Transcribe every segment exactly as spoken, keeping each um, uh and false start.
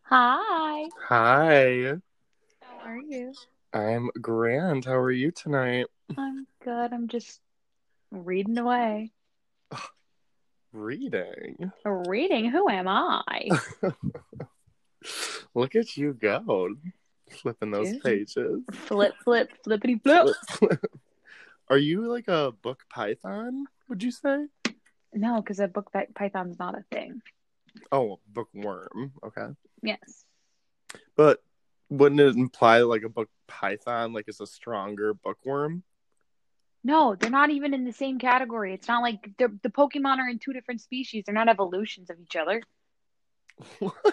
Hi. Hi, How are you? I'm grand. How are you tonight? I'm good. I'm just reading away. Reading. Reading? Who am I? Look at you go, flipping those Dude. pages. Flip, flip, flippity flip. Flip, flip. Are you like a book python, would you say? No, because a book by- python's not a thing. Oh, bookworm. Okay. Yes. But wouldn't it imply like a book python like is a stronger bookworm? No, they're not even in the same category. It's not like the the Pokemon are in two different species. They're not evolutions of each other. What?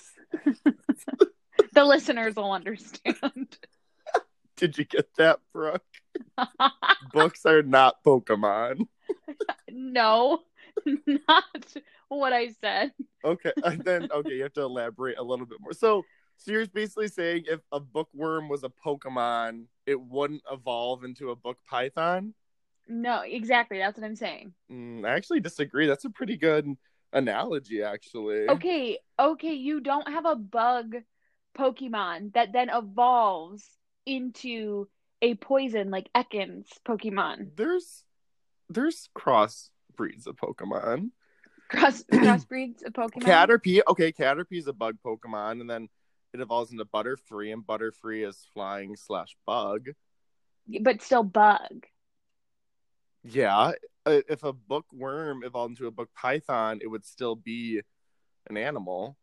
The listeners will understand. Did you get that, Brooke? Books are not Pokemon. No, not what I said. Okay, and then okay, you have to elaborate a little bit more. So, so you're basically saying if a bookworm was a Pokemon, it wouldn't evolve into a book python? No, exactly. That's what I'm saying. Mm, I actually disagree. That's a pretty good analogy, actually. Okay, okay, you don't have a bug Pokemon that then evolves into a poison like Ekans Pokemon. There's there's cross breeds of Pokemon. Cross crossbreeds of Pokemon, Caterpie, okay, Caterpie is a bug Pokemon, and then it evolves into Butterfree, and Butterfree is flying slash bug. but still bug. Yeah, uh, if a bookworm evolved into a book python, it would still be an animal.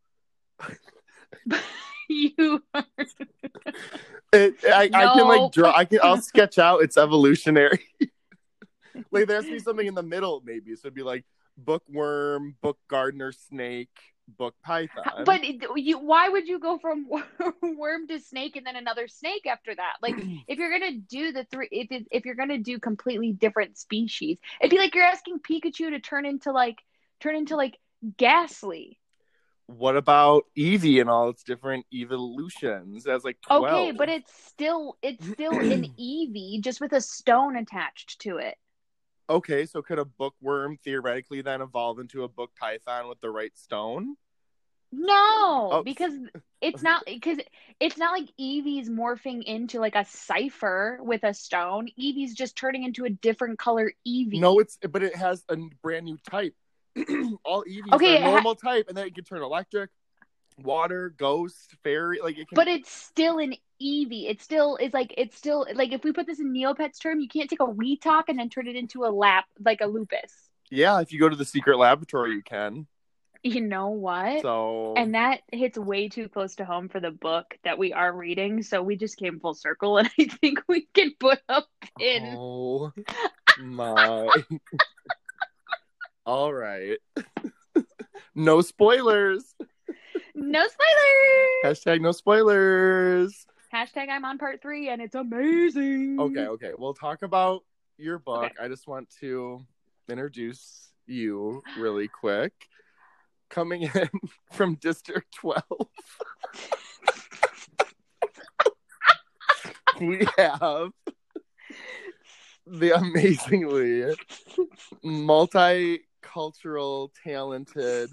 You are... It, I, no. I can like draw. I can. I'll sketch out its evolutionary. Like there has to be something in the middle, maybe. So it'd be like bookworm, book gardener snake, book python. But you, why would you go from worm to snake and then another snake after that? Like, if you're gonna do the three, if it, if you're gonna do completely different species, it'd be like you're asking Pikachu to turn into like turn into like Ghastly. What about Eevee and all its different evolutions? As like twelve. Okay, but it's still it's still an Eevee just with a stone attached to it. Okay, so could a bookworm theoretically then evolve into a book python with the right stone? No, Oh, because it's not because it's not like Eevee's morphing into like a cipher with a stone. Eevee's just turning into a different color Eevee. no, it's but it has a brand new type. All Eevees Okay, are it ha- normal type, and then it can turn electric, water, ghost, fairy. Like it can. but it's still an Eevee. It still is like it's still like if we put this in Neopets term, you can't take a Weetalk and then turn it into a lap like a Lupus. Yeah, if you go to the secret laboratory, you can. You know what? So And that hits way too close to home for the book that we are reading. So we just came full circle, and I think we can put a pin. Oh my. All right. No spoilers. No spoilers. Hashtag no spoilers. Hashtag I'm on part three, and it's amazing. Okay, okay. We'll talk about your book. Okay. I just want to introduce you really quick. Coming in from District twelve, we have the amazingly multicultural, talented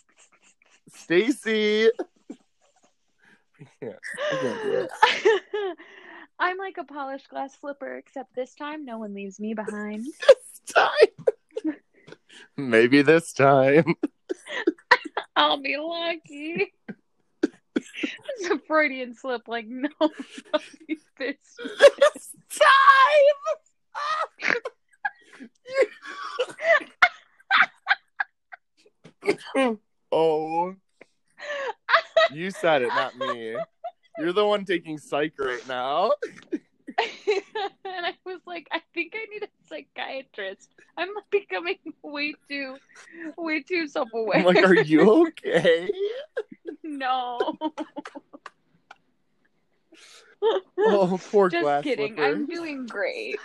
Stacy. I can't, I can't do it. I'm like a polished glass slipper, except this time no one leaves me behind. This time. Maybe this time. I'll be lucky. It's a Freudian slip, like, no, this, this time. Oh. You said it, not me. You're the one taking psych right now. And I was like, I think I need a psychiatrist. I'm becoming way too, way too self-aware. I'm like, are you okay? No. Oh, poor Just glass kidding. slipper. I'm doing great.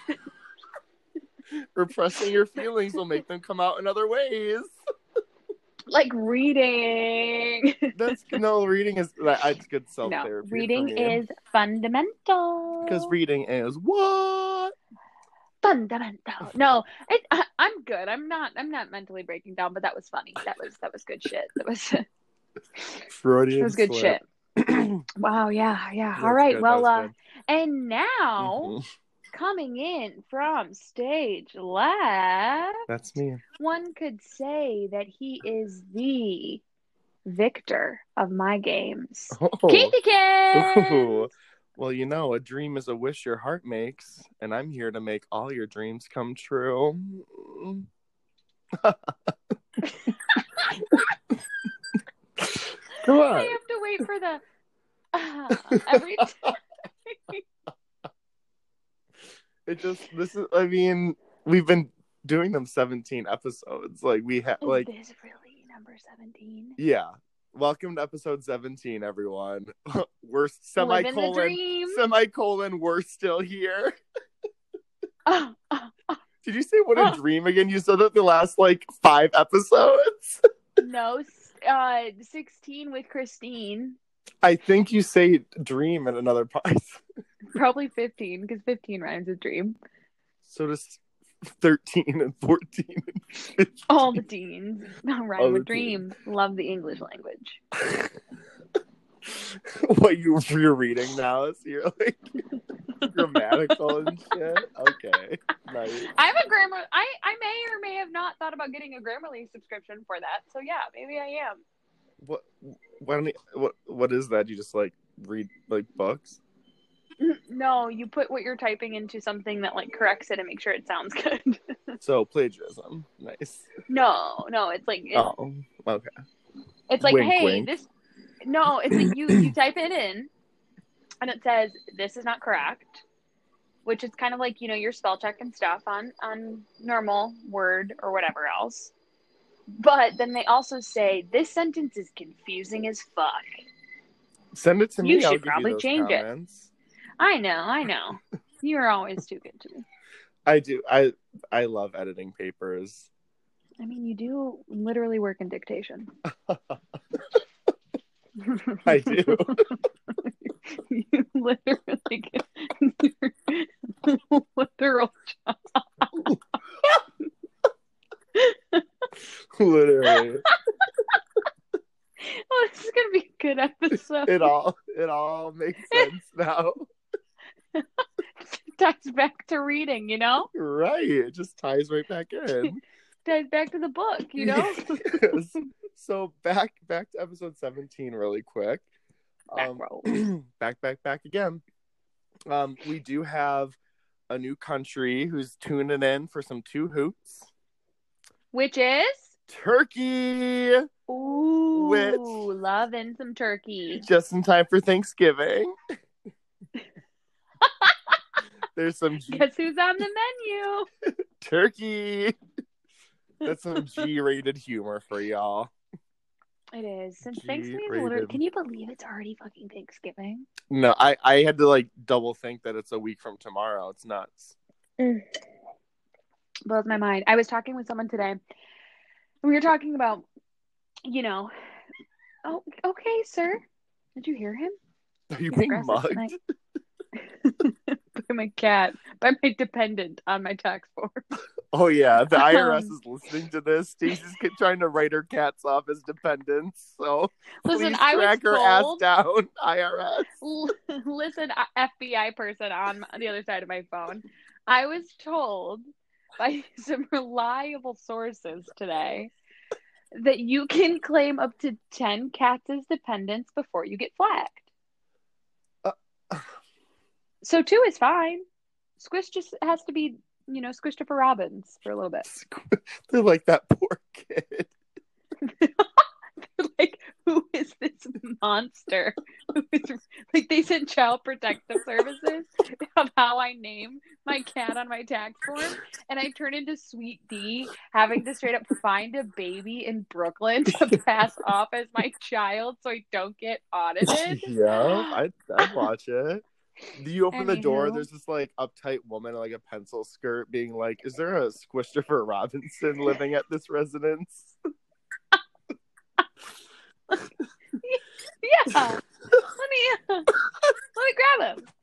Repressing your feelings will make them come out in other ways. Like reading. That's no reading is that's good self No, therapy. reading is fundamental. Because reading is what? Fundamental. No, it, I, I'm good. I'm not. I'm not mentally breaking down. But that was funny. That was that was good shit. That was. Freudian It was good slip. shit. Wow, yeah, yeah. All That's right, good. well, That uh, was and now good. Mhm. coming in from stage left, That's me. one could say that he is the victor of my games. Oh. Keithykins! Ooh. Well, you know, a dream is a wish your heart makes, and I'm here to make all your dreams come true. Come on. I have to wait for the uh, every time. It just this is. I mean, we've been doing them seventeen episodes. Like we have, like Is this really number seventeen? yeah. Welcome to episode seventeen, everyone. We're Living the semicolon dream. semicolon. We're still here. Uh, uh, uh, Did you say what a uh. dream again? You said that the last like five episodes. No, uh, sixteen with Christine. I think you say dream in another part. Probably fifteen because fifteen rhymes with dream. So does thirteen and fourteen and fifteen. All the teens rhyme All the with dream. Love the English language. What you you're reading now is you're like grammatical and shit. Okay, nice. I have a grammar. I I may or may have not thought about getting a Grammarly subscription for that. So yeah, maybe I am. What? Why don't you, what? What is that? You just like read like books? No, you put what you're typing into something that like corrects it and make sure it sounds good. So plagiarism. Nice. No, no, it's like it's, Oh, okay. it's like Wink, hey, wink. this. No, it's like you you type it in, and it says this is not correct, which is kind of like you know your spell check and stuff on on normal Word or whatever else. But then they also say this sentence is confusing as fuck. Send it to me. You I'll should give probably you those change it. comments. I know, I know. You're always too good to me. I do. I I love editing papers. I mean, you do literally work in dictation. I do. You literally get your literal job. Literally. Oh, this is gonna be a good episode. It all it all makes sense now. It ties back to reading, you know? Right. It just ties right back in. Ties back to the book, you know? Yes. So back back to episode seventeen really quick. Back Um, roll. back, back, back again. Um, we do have a new country who's tuning in for some two hoots. Which is? Turkey! Ooh, Which- loving some turkey. Just in time for Thanksgiving. There's some G- Guess who's on the menu? turkey. That's some G-rated humor for y'all. It is. Since Thanksgiving is G-rated. literally, can you believe it's already fucking Thanksgiving? No, I, I had to like double think that it's a week from tomorrow. It's nuts. Mm. Blows my mind. I was talking with someone today. And we were talking about, you know, oh, okay, sir. Did you hear him? Are you He's being aggressive mugged? tonight. By my cat, by my dependent on my tax form. Oh yeah, the I R S Um, is listening to this. Stacey's get- trying to write her cats off as dependents, so Listen, please I was track her ass told- down, I R S. Listen, F B I person on the other side of my phone. I was told by some reliable sources today that you can claim up to ten cats as dependents before you get flagged. Uh, So two is fine. Squish just has to be, you know, Squishtopher Robbins for a little bit. They're like that poor kid. Like, who is this monster? Who is, like, they sent Child Protective Services of how I name my cat on my tax form, and I turn into Sweet D, having to straight up find a baby in Brooklyn to pass off as my child so I don't get audited. Yeah, I'd, I'd watch it. Do you open the door? Anywho. There's this like uptight woman in like a pencil skirt being like, "Is there a Squishtopher Robinson living at this residence?" Yeah, let me uh, let me grab him.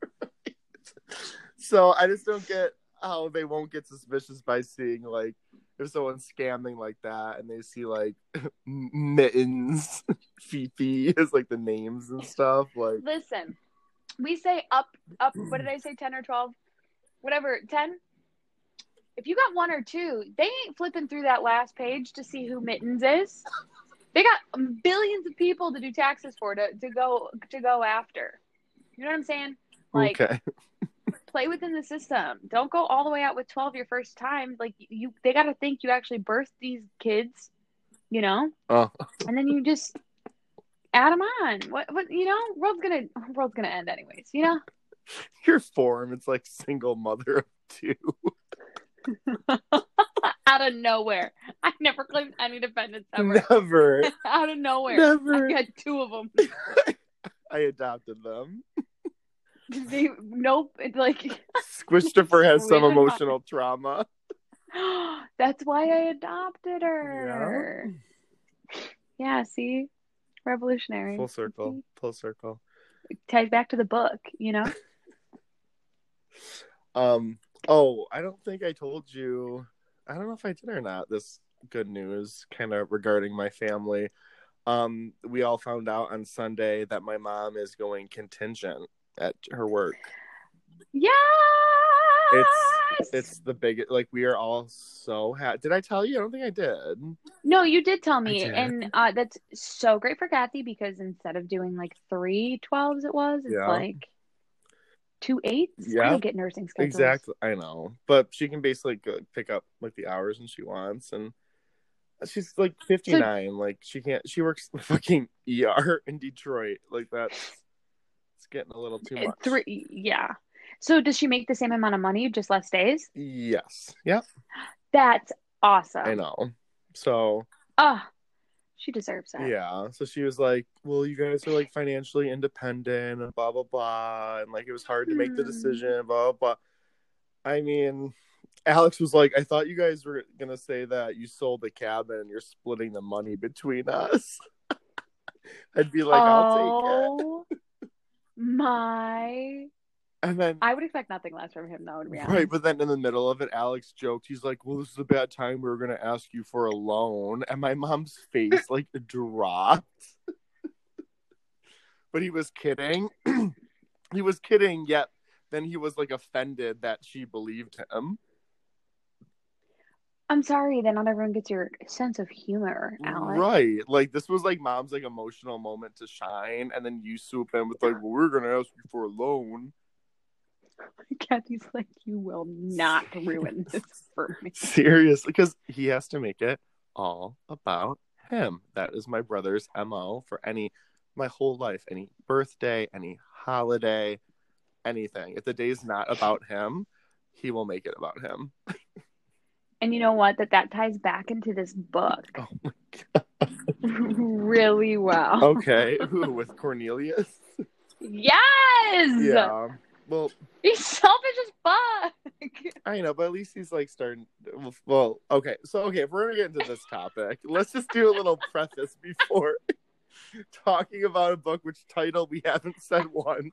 So I just don't get how they won't get suspicious by seeing like if someone's scamming like that and they see like mittens, Fifi is like the names and stuff. Like, listen, we say up, up. What did I say? ten or twelve? Whatever, ten. If you got one or two, they ain't flipping through that last page to see who Mittens is. They got billions of people to do taxes for to, to go to go after. You know what I'm saying? Like, okay. play within the system. Don't go all the way out with twelve your first time. Like, you, they got to think you actually birthed these kids, you know? Oh. And then you just add them on. What, what, you know, world's gonna, world's gonna end anyways, you know? Your form, it's like single mother of two. Out of nowhere. I never claimed any dependents ever. Never. Out of nowhere. Never. I got two of them. I adopted them. They, nope. It's like Christopher has some Weird. emotional trauma. That's why I adopted her. Yeah, yeah, see? Revolutionary. Full circle. See? Full circle. It ties back to the book, you know? Um, oh, I don't think I told you, I don't know if I did or not, this good news kind of regarding my family. Um, we all found out on Sunday that my mom is going contingent at her work. Yes! It's it's the biggest, like, we are all so happy. Did I tell you? I don't think I did. No, you did tell me. did. And uh, that's so great for Kathy because instead of doing like three twelves it was, it's Yeah. like two eights. Yeah. I don't get nursing schedules. Exactly. I know. But she can basically go pick up like the hours when she wants, and she's like fifty-nine. So, like she can't she works fucking E R in Detroit. Like that's it's getting a little too much. Three yeah. So does she make the same amount of money, just less days? Yes. Yep. That's awesome. I know. So oh, she deserves that. Yeah. So she was like, well, you guys are like financially independent and blah blah blah, and like it was hard to make the decision, blah blah blah. I mean, Alex was like, I thought you guys were gonna say that you sold the cabin and you're splitting the money between us. I'd be like, oh, I'll take it. My And then I would expect nothing less from him, though, to be honest. Right, but then in the middle of it, Alex joked. He's like, well, this is a bad time. We were going to ask you for a loan. And my mom's face, like, dropped. But he was kidding. He was kidding, yet then he was, like, offended that she believed him. I'm sorry that not everyone gets your sense of humor, Alex. Right. Like, this was, like, mom's, like, emotional moment to shine. And then you swoop in with, like, well, we're going to ask you for a loan. Kathy's like, you will not ruin this for me. Seriously, because he has to make it all about him. That is my brother's M O for any, my whole life, any birthday, any holiday, anything. If the day's not about him, he will make it about him. And you know what? That that ties back into this book. Oh my God. Really well. Okay. Who, with Cornelius? Yes! Yeah. Well, he's selfish as fuck. I know, but at least he's like starting. Well, okay. So, okay, if we're going to get into this topic, let's just do a little preface before talking about a book which title we haven't said once.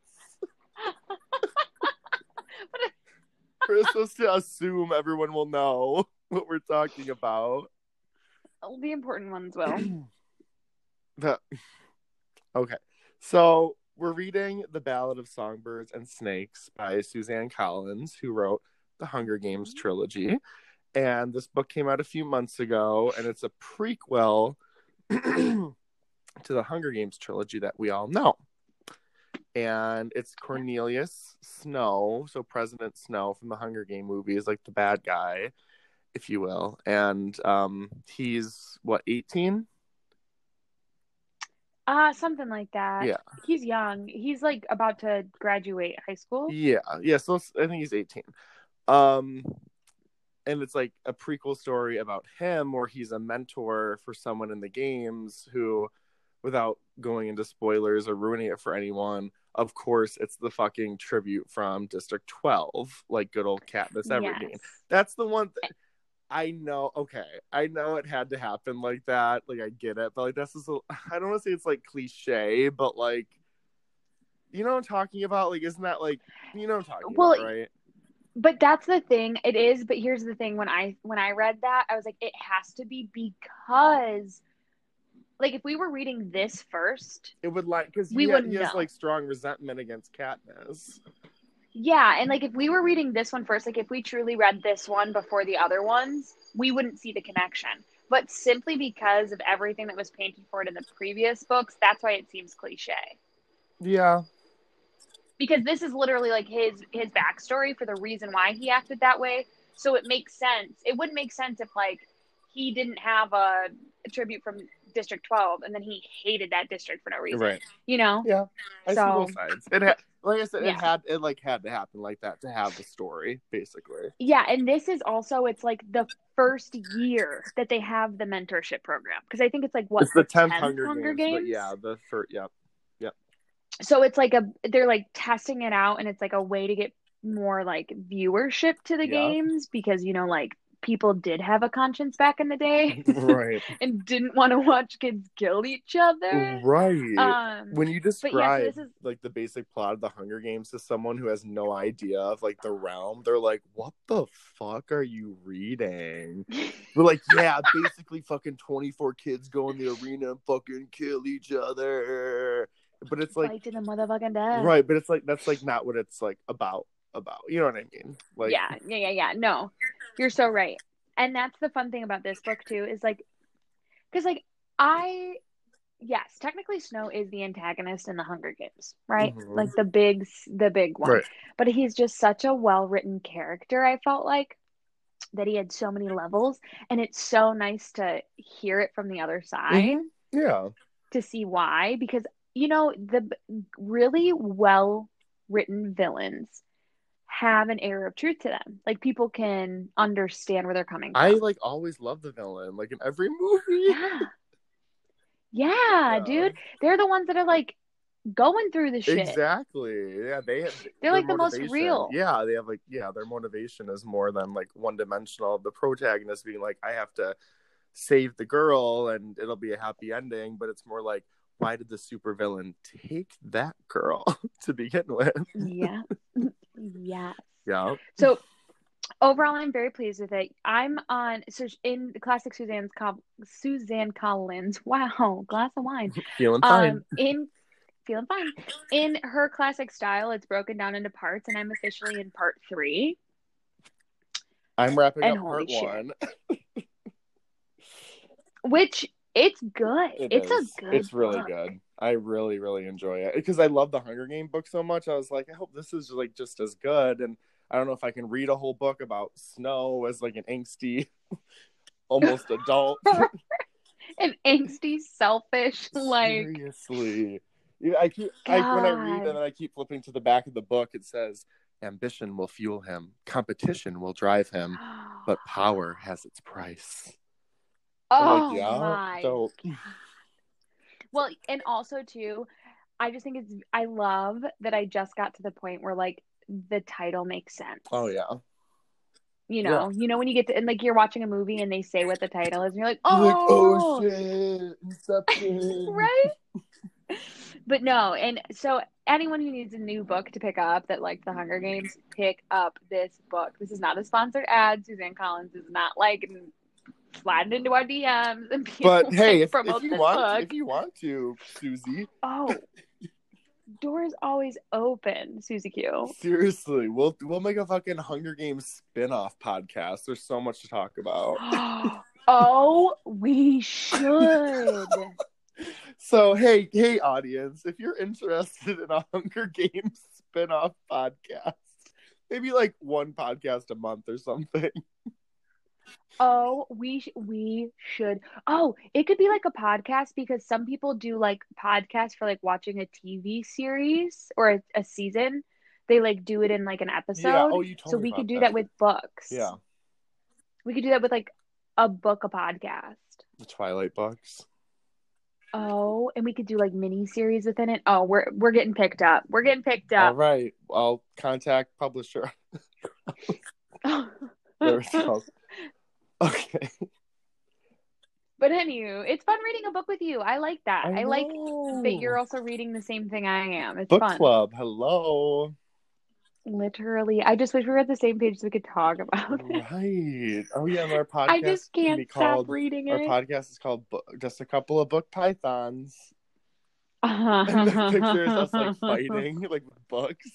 We're supposed to assume everyone will know what we're talking about. The important ones will. the, okay. So, we're reading The Ballad of Songbirds and Snakes by Suzanne Collins, who wrote the Hunger Games trilogy. And this book came out a few months ago, and it's a prequel to the Hunger Games trilogy that we all know. And it's Cornelius Snow, so President Snow from the Hunger Game movies, like the bad guy, if you will. And um, he's, what, eighteen? Uh, something like that. Yeah. He's young. He's like about to graduate high school. Yeah. Yeah. So I think he's eighteen. Um, and it's like a prequel story about him where he's a mentor for someone in the games who, without going into spoilers or ruining it for anyone, of course, it's the fucking tribute from District twelve, like good old Katniss Everdeen. Yes. That's the one thing. I know, okay, I know it had to happen like that, like, I get it, but, like, that's just, a, I don't want to say it's, like, cliche, but, like, you know what I'm talking about? Like, isn't that, like, you know what I'm talking well, about, right? But that's the thing, it is, but here's the thing, when I, when I read that, I was like, it has to be because like if we were reading this first, it would like because we he, wouldn't he has know. like strong resentment against Katniss. Yeah, and like if we were reading this one first, like if we truly read this one before the other ones, we wouldn't see the connection. But simply because of everything that was painted for it in the previous books, that's why it seems cliche. Yeah. Because this is literally like his his backstory for the reason why he acted that way. So it makes sense. It wouldn't make sense if like he didn't have a, a tribute from District twelve and then he hated that district for no reason. Right. You know? Yeah. I so, see both sides. It ha- like I said, yeah. it had it like had to happen like that to have the story, basically. Yeah, and this is also it's like the first year that they have the mentorship program. Because I think it's like what it's the tenth Hunger, Hunger Games, Games, Games? But yeah, the first yep. Yep. So it's like a they're like testing it out and it's like a way to get more like viewership to the Yep. games because you know like people did have a conscience back in the day. Right. And didn't want to watch kids kill each other. Right. Um, when you describe yeah, so is... like the basic plot of the Hunger Games to someone who has no idea of like the realm, they're like, "What the fuck are you reading?" We're like, "Yeah, basically, fucking twenty-four kids go in the arena and fucking kill each other." But it's like, fight to the motherfucking death. Right? But it's like that's like not what it's like about. About you know what I mean? Like, yeah, yeah, yeah, yeah. No, you're so right. And that's the fun thing about this book too is like, because like I. Yes, technically Snow is the antagonist in the Hunger Games, right? Mm-hmm. Like the big, the big one. Right. But he's just such a well-written character, I felt like, that he had so many levels. And it's so nice to hear it from the other side. Mm-hmm. Yeah. To see why. Because, you know, the really well-written villains have an air of truth to them. Like, people can understand where they're coming from. I, like, always love the villain. Like, in every movie. Yeah. Yeah, yeah, dude. They're the ones that are like going through the shit. Exactly. Yeah, they have, they're like the most real. Yeah, they have like yeah, their motivation is more than like one dimensional. The protagonist being like, I have to save the girl and it'll be a happy ending, but it's more like, why did the supervillain take that girl to begin with? Yeah. Yeah. Yeah. So overall, I'm very pleased with it. I'm on, so in the classic Suzanne's Suzanne Collins, wow, glass of wine. Feeling fine. Um, in, feeling fine. In her classic style, it's broken down into parts, and I'm officially in part three. I'm wrapping and up part shit. one. Which, it's good. It it's is. a good It's really book. good. I really, really enjoy it. Because I love the Hunger Game book so much. I was like, I hope this is like just as good. And I don't know if I can read a whole book about Snow as like an angsty, almost adult. An angsty, selfish, like seriously. I keep I, when I read and then I keep flipping to the back of the book. It says, "Ambition will fuel him, competition will drive him, but power has its price." Oh like, yeah, my! dope. Well, and also too, I just think it's. I love that I just got to the point where like. The title makes sense. Oh yeah. You know, yeah. you know when you get to and like you're watching a movie and they say what the title is and you're like, oh, you're like, oh shit, Inception. Right? But no, and so anyone who needs a new book to pick up that likes the Hunger Games, pick up this book. This is not a sponsored ad. Suzanne Collins is not like sliding into our D Ms and but hey, if, promote if you this want, book. if you want to, Susie. Oh. Doors always open, Susie Q. Seriously, we'll we'll make a fucking Hunger Games spin-off podcast. There's so much to talk about. Oh, we should. So hey, hey audience, if you're interested in a Hunger Games spin-off podcast, maybe like one podcast a month or something. Oh, we sh- we should. Oh, it could be like a podcast because some people do like podcasts for like watching a T V series or a, a season. They like do it in like an episode. Yeah. Oh, you told so me we about could do that. that with books. Yeah. We could do that with like a book, a podcast. The Twilight books. Oh, and we could do like mini series within it. Oh, we're we're getting picked up. We're getting picked up. All right. I'll contact publisher. There we go. Okay. But anywho, it's fun reading a book with you. I like that. I, I like that you're also reading the same thing I am. It's Book fun. club. Hello. Literally. I just wish we were at the same page so we could talk about it. Right. Oh yeah, and our I podcast just can can't be stop called. reading Our it. podcast is called Bo- Just a Couple of Book Pythons, and the picture is us like fighting, like with books.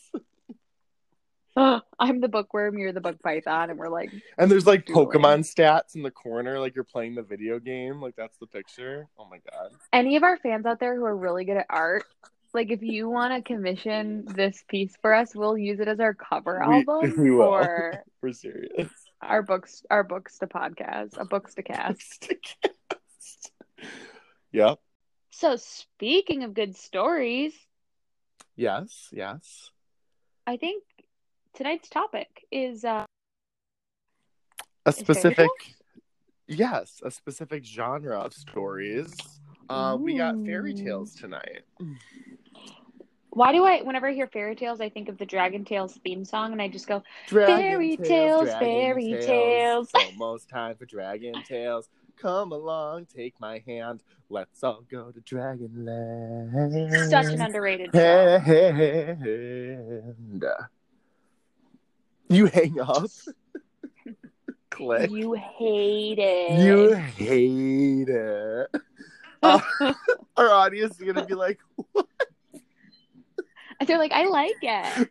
I'm the bookworm, you're the book python, and we're like, And there's like dueling. Pokemon stats in the corner, like you're playing the video game. Like that's the picture. Oh my god. Any of our fans out there who are really good at art, like if you want to commission this piece for us, we'll use it as our cover We album we will. for We're serious. our books, our books to podcast, a books to cast. Yep. So speaking of good stories, Yes. Yes. I think tonight's topic is uh, A is fairy specific. tales? Yes, a specific genre of stories. Uh, we got fairy Ooh. tales tonight. Why do I, whenever I hear fairy tales, I think of the Dragon Tales theme song, and I just go, Dragon fairy tales, tales, dragon fairy tales. It's almost time for dragon tales. Come along, take my hand. Let's all go to Dragonland. Such an underrated show. And you hang up. Click. You hate it. You hate it. Uh, our audience is gonna be like, what? And they're like, I like it.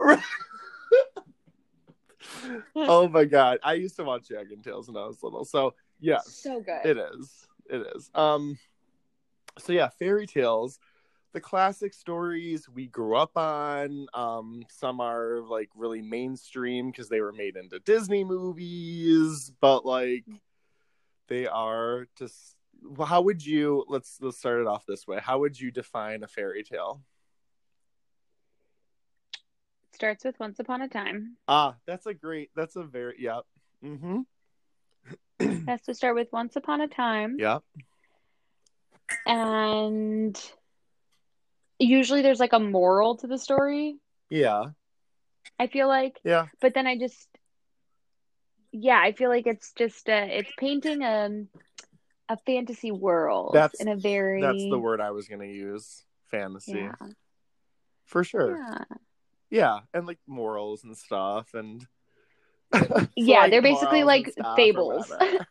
Oh my god, I used to watch Dragon Tales when I was little, so yeah, So good. it is. It is. Um, so yeah, fairy tales, the classic stories we grew up on. Um, some are like really mainstream because they were made into Disney movies, but like they are just. Well, how would you? Let's let's start it off this way. How would you define a fairy tale? Starts with Once Upon a Time. Ah, that's a great. That's a very yep. Mm-hmm. Has to start with Once Upon a Time. Yep. And usually there's like a moral to the story, Yeah. I feel like. Yeah. But then I just, yeah, I feel like it's just, uh, it's painting a, a fantasy world That's in a very. That's the word I was gonna use. Fantasy. Yeah. For sure. Yeah. Yeah, and like morals and stuff, and Yeah, like, they're basically morals and like stuff or fables. whatever.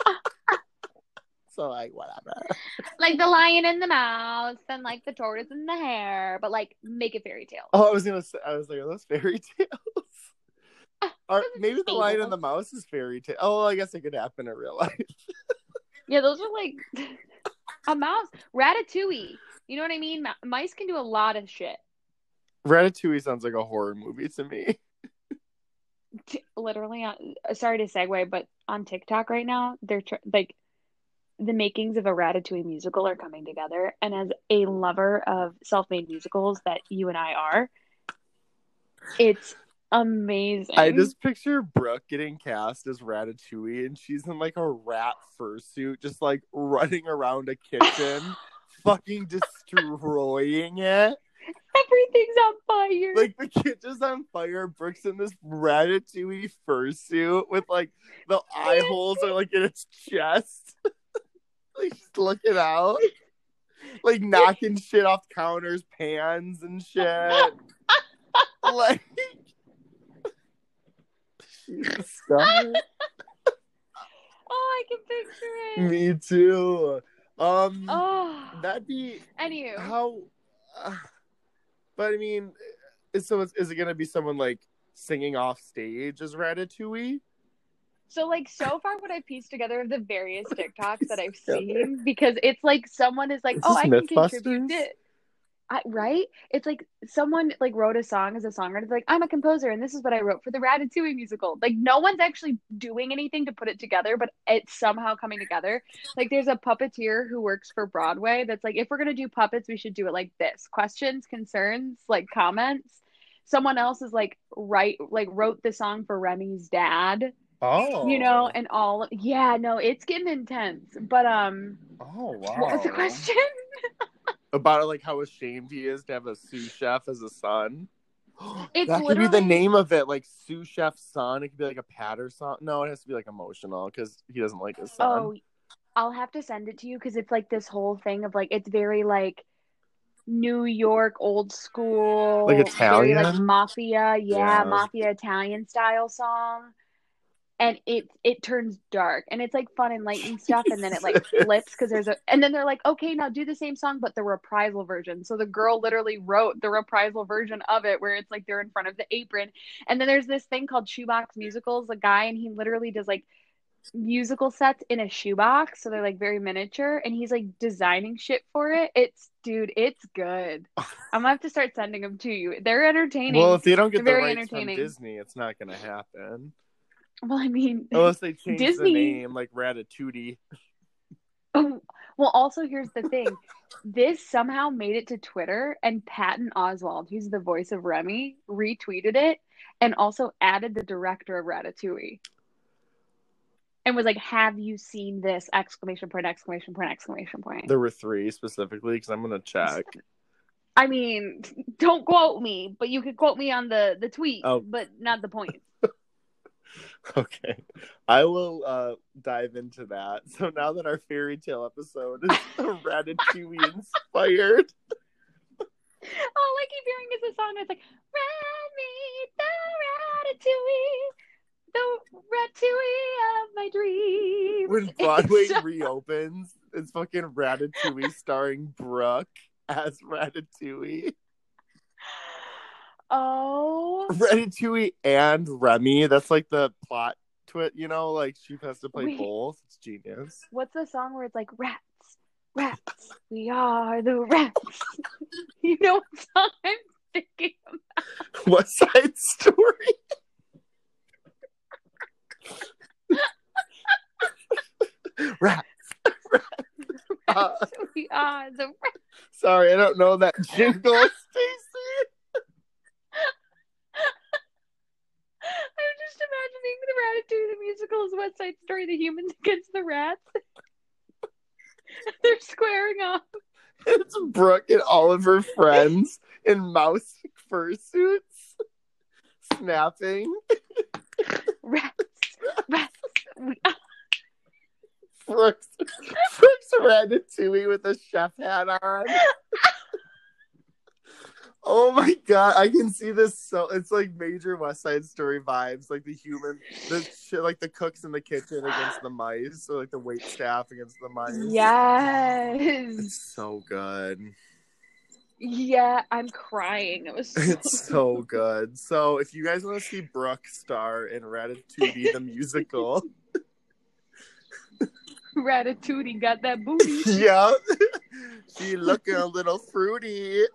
So like whatever. Like the lion and the mouse, and like the tortoise and the hare, but like make it fairy tale. Oh, I was gonna say, I was like, are those fairy tales? Or Those are maybe the lion fables. and the mouse is fairy tale. Oh, I guess it could happen in real life. Yeah, those are like a mouse. Ratatouille. You know what I mean? Ma- Mice can do a lot of shit. Ratatouille sounds like a horror movie to me. T- literally, on, sorry to segue, but on TikTok right now, they're tr- like the makings of a Ratatouille musical are coming together. And as a lover of self-made musicals that you and I are, it's amazing. I just picture Brooke getting cast as Ratatouille, and she's in like a rat fursuit, just like running around a kitchen, fucking destroying it. Everything's on fire. Like the kitchen's on fire. Brooke's in this Ratatouille fursuit with like the eye holes are like in its chest. Like she's looking out, like knocking shit off counters, pans and shit. Like she's a star. Oh, I can picture it. Me too. Um, Oh, that'd be anywho. how. Uh, but I mean, so is, is it gonna be someone like singing off stage as Ratatouille? So, like, so far, what I've pieced together of the various TikToks that I've seen, because it's like someone is like, Is oh, this I can contribute Mythbusters? this. I, right? It's like someone like wrote a song as a songwriter. Like, I'm a composer, and this is what I wrote for the Ratatouille musical. Like, no one's actually doing anything to put it together, but it's somehow coming together. Like, there's a puppeteer who works for Broadway that's like, if we're gonna do puppets, we should do it like this: questions, concerns, like comments. Someone else is like, write like wrote the song for Remy's dad. Oh, You know, and all. Yeah, no, it's getting intense. But um, oh wow. what was the question? About like how ashamed he is to have a sous chef as a son. It's that could be the literally- name of it, like sous chef's son. It could be like a patter song. No, it has to be like emotional because he doesn't like his son. Oh, I'll have to send it to you because it's like this whole thing of like it's very like New York, old school, Like very like Italian? mafia, yeah, Yeah. mafia Italian style song. And it it turns dark and it's like fun and light and stuff, and then it like flips because there's a and then they're like, okay, now do the same song but the reprisal version. So the girl literally wrote the reprisal version of it where it's like they're in front of the apron. And then there's this thing called Shoebox Musicals, a guy, and he literally does like musical sets in a shoebox, so they're like very miniature, and he's like designing shit for it. It's dude, it's good. I'm gonna have to start sending them to you. They're entertaining. Well, if they don't get They're the very rights from entertaining. Disney, it's not going to happen. Well, I mean, Unless they change Disney. the name, like Ratatouille. Oh, well, also here's the thing. This somehow made it to Twitter, and Patton Oswalt, who's the voice of Remy, retweeted it and also added the director of Ratatouille. And was like, have you seen this? Exclamation point, exclamation point, exclamation point. There were three specifically, because I'm going to check. I mean, don't quote me, but you could quote me on the, the tweet, Oh. but not the point. Okay. I will uh, dive into that. So now that our fairy tale episode is Ratatouille inspired. All I keep hearing is a song that's like, Ride me the Ratatouille, the Ratatouille of my dreams. When Broadway So- reopens, it's fucking Ratatouille starring Brooke as Ratatouille. Oh, Ratatouille and Remy. That's like the plot to it, you know? Like she has to play Wait. both. It's genius. what's the song where it's like, rats, rats, we are the rats. You know what song I'm thinking of? West Side Story. Rats. Rats. Uh, We are the rats. sorry, I don't know that jingle, Stacey. I'm just imagining the Ratatouille the musical is West Side Story, the humans against the rats. They're squaring off. It's Brooke and all of her friends in mouse fursuits, snapping. Rats, rats. We are. Brooke's, Brooke's Ratatouille with a chef hat on. Oh my god, I can see this. So it's like major West Side Story vibes, like the human, the shit, like the cooks in the kitchen against the mice, or like the wait staff against the mice. Yes. It's so good. Yeah, I'm crying. It was so It's so good. So if you guys want to see Brooke star in Ratatouille the musical, Ratatouille got that booty. yeah, she looking a little fruity.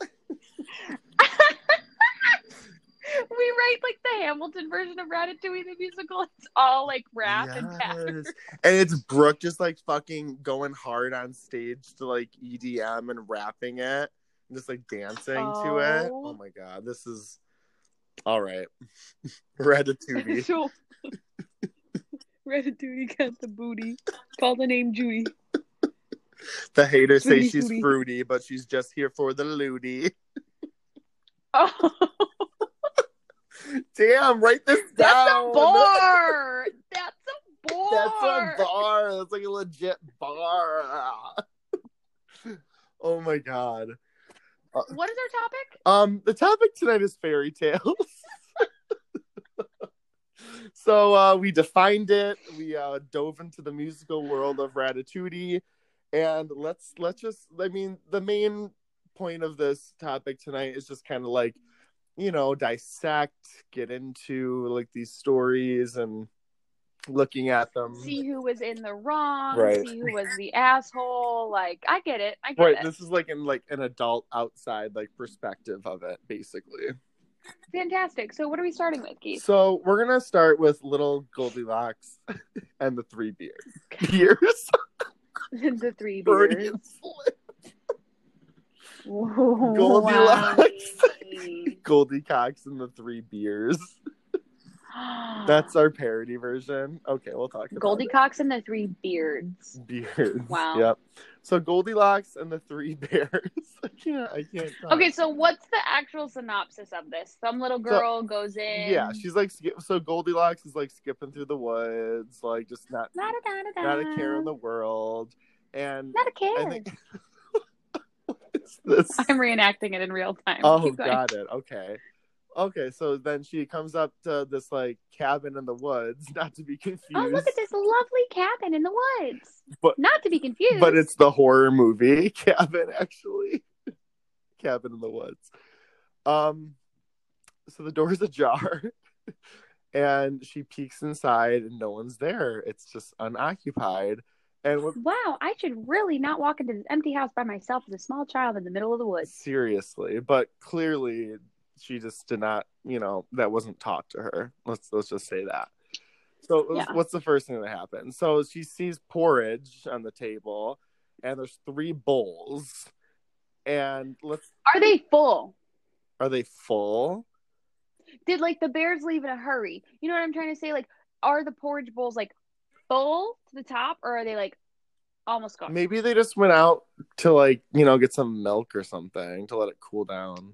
We write like the Hamilton version of Ratatouille the musical. It's all like rap and tap. Yes. And it's Brooke just like fucking going hard on stage to like E D M and rapping it and just like dancing to it. Oh. Oh my god, this is all right. Ratatouille. So, Ratatouille got the booty. Call the name Judy. The haters say Fruity, she's fruity. fruity, but she's just here for the looty. Oh, Damn, write this that's down. a bar. That's a bar. That's a bar. That's like a legit bar. Oh my god. What is our topic? Um, the topic tonight is fairy tales. So uh, we defined it. We uh, dove into the musical world of Ratatouille, and let's let's just. I mean, the main point of this topic tonight is just kind of like, you know, dissect, get into like these stories and looking at them. See who was in the wrong. Right. See who was the asshole. Like, I get it. I get Right. it. This is like in like an adult outside like perspective of it, basically. Fantastic. So, what are we starting with, Keith? So we're gonna start with little Goldilocks and the three beers. Beers. The three Freudian beers. slip. Goldilocks. Goldie Cox and the three beers. That's our parody version. Okay, we'll talk about Goldie it. Cox and the Three Beards. Beards. Wow. Yep. So Goldilocks and the three bears. I can't. I can't. Talk. Okay, so what's the actual synopsis of this? Some little girl goes in. Yeah, she's like skip- so Goldilocks is like skipping through the woods, like just not Da-da-da-da-da. not a care in the world, and Not a care. I think this... I'm reenacting it in real time. Oh, got it. Okay. Okay, so then she comes up to this like cabin in the woods, not to be confused. Oh, look at this lovely cabin in the woods. But not to be confused. But it's the horror movie cabin, actually. Cabin in the woods. Um, so the door's ajar, and she peeks inside, and no one's there. It's just unoccupied. And what... wow, I should really not walk into this empty house by myself as a small child in the middle of the woods. Seriously, but clearly she just did not, you know, that wasn't taught to her. Let's let's just say that. So yeah. What's the first thing that happens? So she sees porridge on the table, and there's three bowls. And let's... Are they full? Are they full? Did like the bears leave in a hurry? You know what I'm trying to say? Like, are the porridge bowls like full to the top, or are they like almost gone? Maybe they just went out to like, you know, get some milk or something to let it cool down.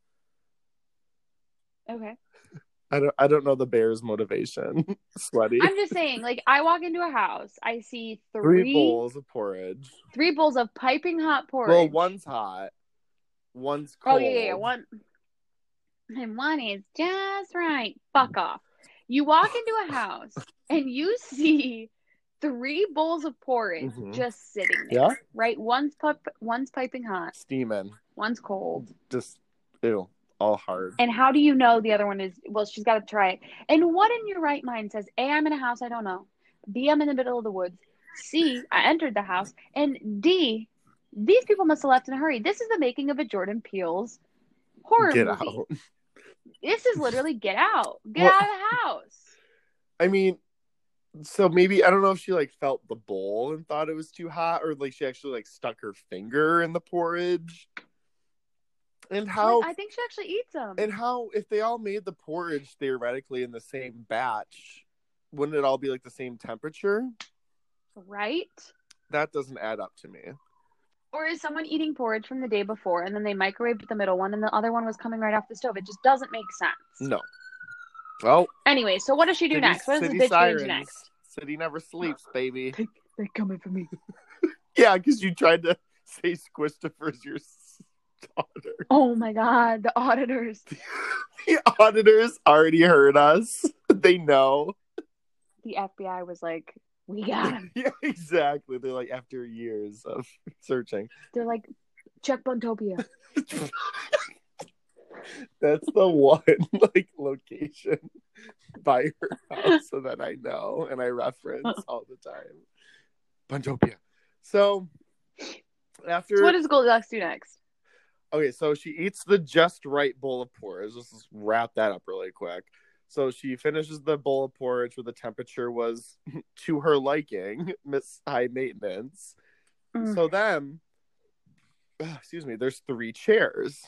Okay. I don't I don't know the bear's motivation. Sweaty. I'm just saying, like, I walk into a house, I see three, three bowls of porridge. Three bowls of piping hot porridge. Well, one's hot, one's cold. Oh yeah, yeah, yeah. One and one is just right. Fuck off. You walk into a house and you see three bowls of porridge mm-hmm. just sitting there. Yeah. Right? One's pip- one's piping hot. Steaming. One's cold. Just ew. All hard. And how do you know the other one is, well, she's got to try it. And what in your right mind says, A, I'm in a house I don't know. B, I'm in the middle of the woods. C, I entered the house. And D, these people must have left in a hurry. This is the making of a Jordan Peele's horror Get movie. Out. This is literally Get Out. Get well, out of the house. I mean, so maybe, I don't know if she like felt the bowl and thought it was too hot, or like she actually like stuck her finger in the porridge. And how I think she actually eats them. And how, if they all made the porridge theoretically in the same batch, wouldn't it all be like the same temperature? Right? That doesn't add up to me. Or is someone eating porridge from the day before and then they microwaved the middle one and the other one was coming right off the stove? It just doesn't make sense. No. Well. Anyway, so what does she do city, next? What does this bitch sirens. do next? City never sleeps, baby. They, they're coming for me. Yeah, because you tried to say Squistopher's your daughter. Oh my god, the auditors. The auditors already heard us. They know. The F B I was like, we got him. Yeah, exactly. They're like, after years of searching. They're like, check Buntopia. That's the one like location by her house so that I know and I reference all the time. Buntopia. So after so what does Goldilocks do next? Okay, so she eats the just right bowl of porridge. Let's just wrap that up really quick. So she finishes the bowl of porridge where the temperature was to her liking, Miss High Maintenance. Mm. So then, excuse me, there's three chairs.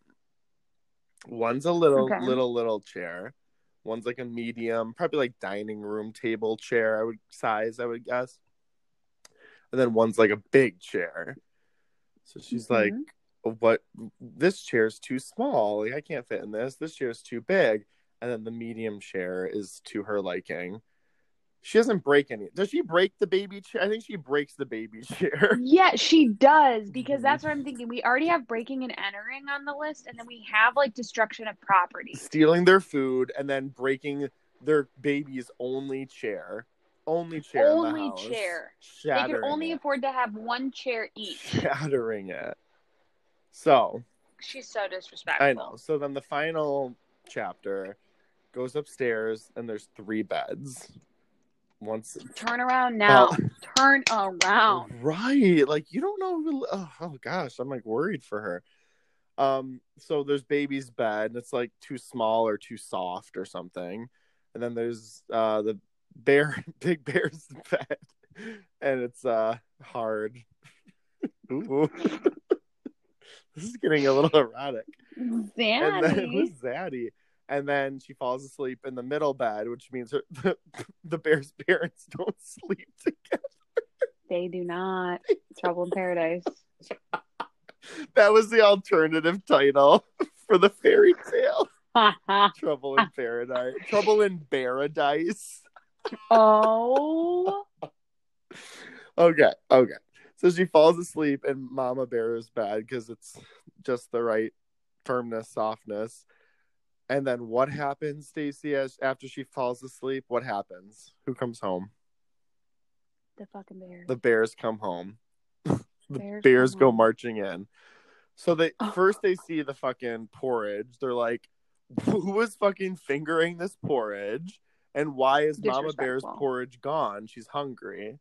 One's a little, okay. little, little chair. One's like a medium, probably like dining room table chair, I would size, I would guess. And then one's like a big chair. So she's mm-hmm. like, what, this chair's too small. Like, I can't fit in this. This chair's too big. And then the medium chair is to her liking. She doesn't break any. Does she break the baby chair? I think she breaks the baby chair. Yeah, she does. Because that's what I'm thinking. We already have breaking and entering on the list. And then we have like destruction of property. Stealing their food and then breaking their baby's only chair. Only chair Only in the house. chair. Shattering they could only it. afford to have one chair each. Shattering it. So. She's so disrespectful. I know. So then the final chapter goes upstairs and there's three beds. Once turn around now. Uh, turn around. Right. Like you don't know. Oh, oh gosh, I'm like worried for her. Um. So there's baby's bed and it's like too small or too soft or something. And then there's uh the bear, big bear's bed, and it's uh hard. Ooh. This is getting a little erotic. Zaddy. And then it was zaddy. And then she falls asleep in the middle bed, which means her, the, the bear's parents don't sleep together. They do not. Trouble in Paradise. That was the alternative title for the fairy tale. Trouble in Paradise. Trouble in Paradise. Oh. Okay. Okay. So she falls asleep in Mama Bear's bed because it's just the right firmness, softness. And then what happens, Stacey, as after she falls asleep? What happens? Who comes home? The fucking bears. The bears come home. The Bears, bears come go home. marching in. So they Oh. first they see the fucking porridge. They're like, who was fucking fingering this porridge? And why is Mama Bear's Disrespectful. porridge gone? She's hungry.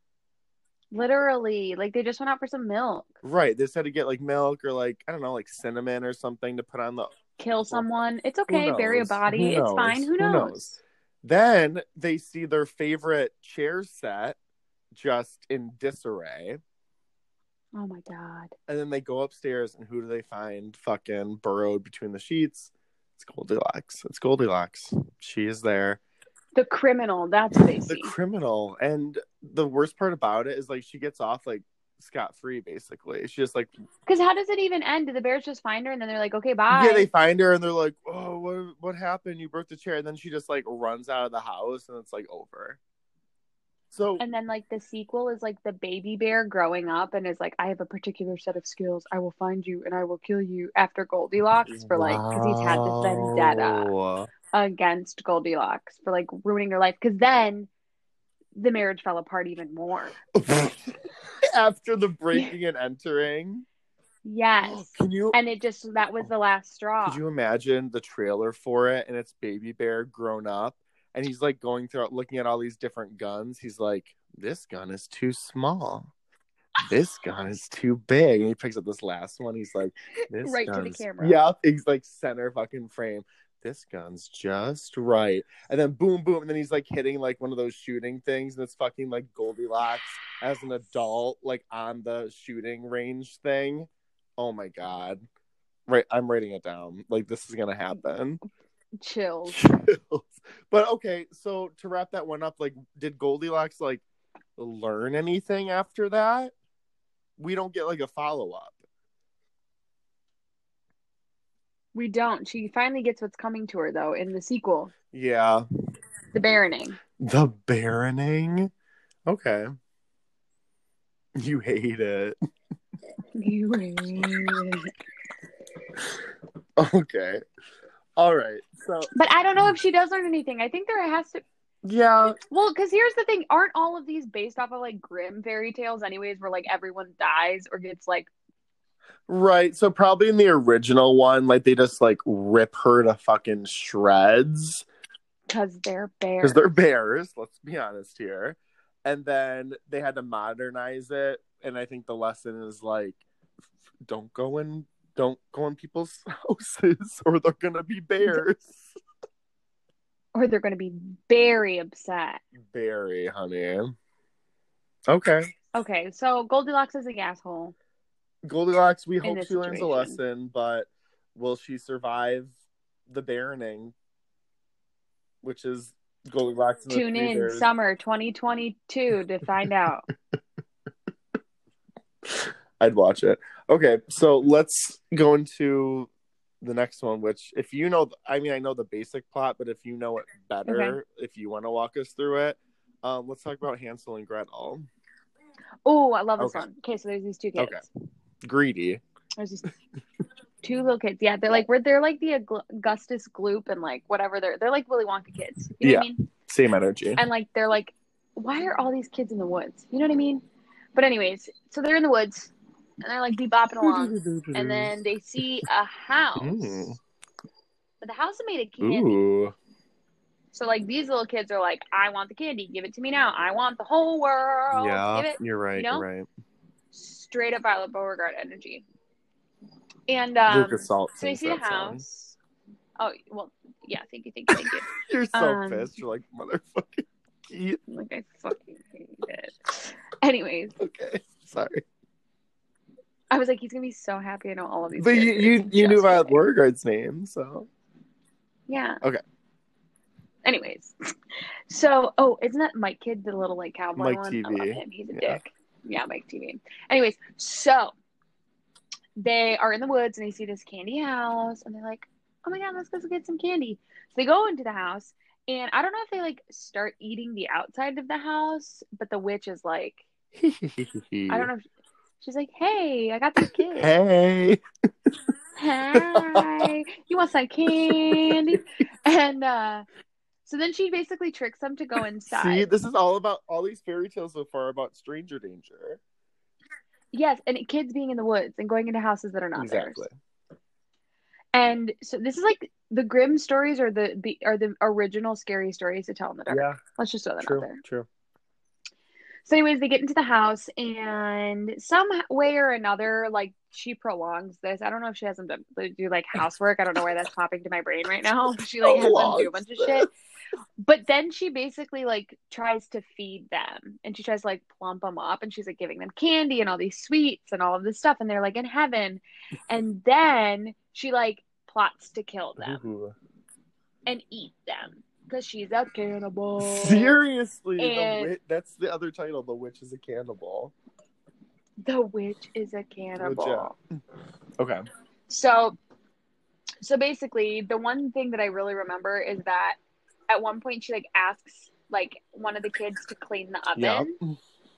Literally, like they just went out for some milk. Right. They said to get like milk or like, I don't know, like cinnamon or something to put on the. Kill someone. It's Who okay. Bury a knows? body. Who It's knows? fine. Who Who knows? knows? Then they see their favorite chair set just in disarray. Oh my God. And then they go upstairs, and who do they find fucking burrowed between the sheets? It's Goldilocks. It's Goldilocks. She is there. The criminal. That's what they The see. criminal. And the worst part about it is like she gets off like scot-free, basically. She just like, Because how does it even end? Do the bears just find her and then they're like, okay, bye? yeah, they find her and they're like, oh, what, what happened? You broke the chair. And then she just like runs out of the house and it's like over. So, And then like the sequel is like the baby bear growing up and is like, I have a particular set of skills. I will find you and I will kill you after Goldilocks for like, because he's had this vendetta wow. against Goldilocks for like ruining her life. Because then the marriage fell apart even more. After the breaking and entering. Yes. Can you And it just, that was the last straw. Could you imagine the trailer for it and it's Baby Bear grown up and he's like going through looking at all these different guns. He's like, this gun is too small. This gun is too big. And he picks up this last one. He's like, this Right to the gun's... camera. Yeah, he's like center fucking frame. This gun's just right. And then boom, boom. And then he's like hitting like one of those shooting things. And it's fucking like Goldilocks as an adult, like on the shooting range thing. Oh my God. Right. I'm writing it down. Like this is going to happen. Chills. Chills. But okay. So to wrap that one up, like, did Goldilocks like learn anything after that? We don't get like a follow up. We don't. She finally gets what's coming to her, though, in the sequel. Yeah. The baroning. The baroning? Okay. You hate it. You hate it. Okay. All right. So. But I don't know if she does learn anything. I think there has to. Yeah. Well, because here's the thing. Aren't all of these based off of, like, Grimm fairy tales anyways, where, like, everyone dies or gets, like... Right. So probably in the original one, like, they just, like, rip her to fucking shreds. Because they're bears. Because they're bears. Let's be honest here. And then they had to modernize it. And I think the lesson is, like, don't go in, don't go in people's houses or they're going to be bears. Or they're going to be very upset. Very, honey. Okay. Okay, so Goldilocks is a asshole. Goldilocks, we In hope this she learns a situation. lesson, but will she survive the baroning? Which is Goldilocks in the Tune Three in Bears. summer twenty twenty-two to find out. I'd watch it. Okay, so let's go into the next one, which if you know, I mean, I know the basic plot, but if you know it better, Okay. if you want to walk us through it, um, let's talk about Hansel and Gretel. Oh, I love this Okay. one. Okay, so there's these two kids. Okay. Greedy. There's these two little kids. Yeah, they're like we're they're like the Aug- Augustus Gloop and like whatever. They're they're like Willy Wonka kids. You know Yeah. what I mean? Same energy. And like they're like, why are all these kids in the woods? You know what I mean? But anyways, so they're in the woods and they're like be bopping along, and then they see a house. Mm. But the house is made of candy. Ooh. So like these little kids are like, I want the candy. Give it to me now. I want the whole world. Yeah, Give it. you're right. you know? You're right. Straight up Violet Beauregard energy. And um, Lucas Salt so they sings see the that song. house. Oh well, yeah. Thank you, thank you, thank you. You're so Um, pissed. You're like, motherfucking Keith. Like I fucking hate it. Anyways, Okay, sorry. I was like, he's gonna be so happy. I know all of these. But you characters. you, He you knew just Violet kidding. Beauregard's name, so. Yeah. Okay. Anyways, so oh, isn't that Mike Kid, the little like cowboy Mike one? T V. I love him. He's a Yeah. dick. Yeah, Mike T V. Anyways, so they are in the woods and they see this candy house and they're like, oh my god, let's go get some candy. So they go into the house and I don't know if they like start eating the outside of the house, but the witch is like, I don't know if she's like, hey, I got this kid. Hey. Hi, you want some candy? And uh, so then she basically tricks them to go inside. See, this is all about all these fairy tales so far about stranger danger. Yes, and kids being in the woods and going into houses that are not Exactly. theirs. And so this is like the Grimm stories are the are the original scary stories to tell in the dark. Yeah. Let's just throw that True, out there. true. So anyways, they get into the house and some way or another, like she prolongs this. I don't know if she has them to do like housework. I don't know why that's popping to my brain right now. She like has them do a bunch of shit. But then she basically like tries to feed them and she tries to like plump them up and she's like giving them candy and all these sweets and all of this stuff and they're like in heaven. And then she like plots to kill them Ooh. and eat them because she's a cannibal. Seriously, And the witch, that's the other title. The witch is a cannibal. The witch is a cannibal. Okay. So, so basically, the one thing that I really remember is that at one point she like asks like one of the kids to clean the oven, Yeah.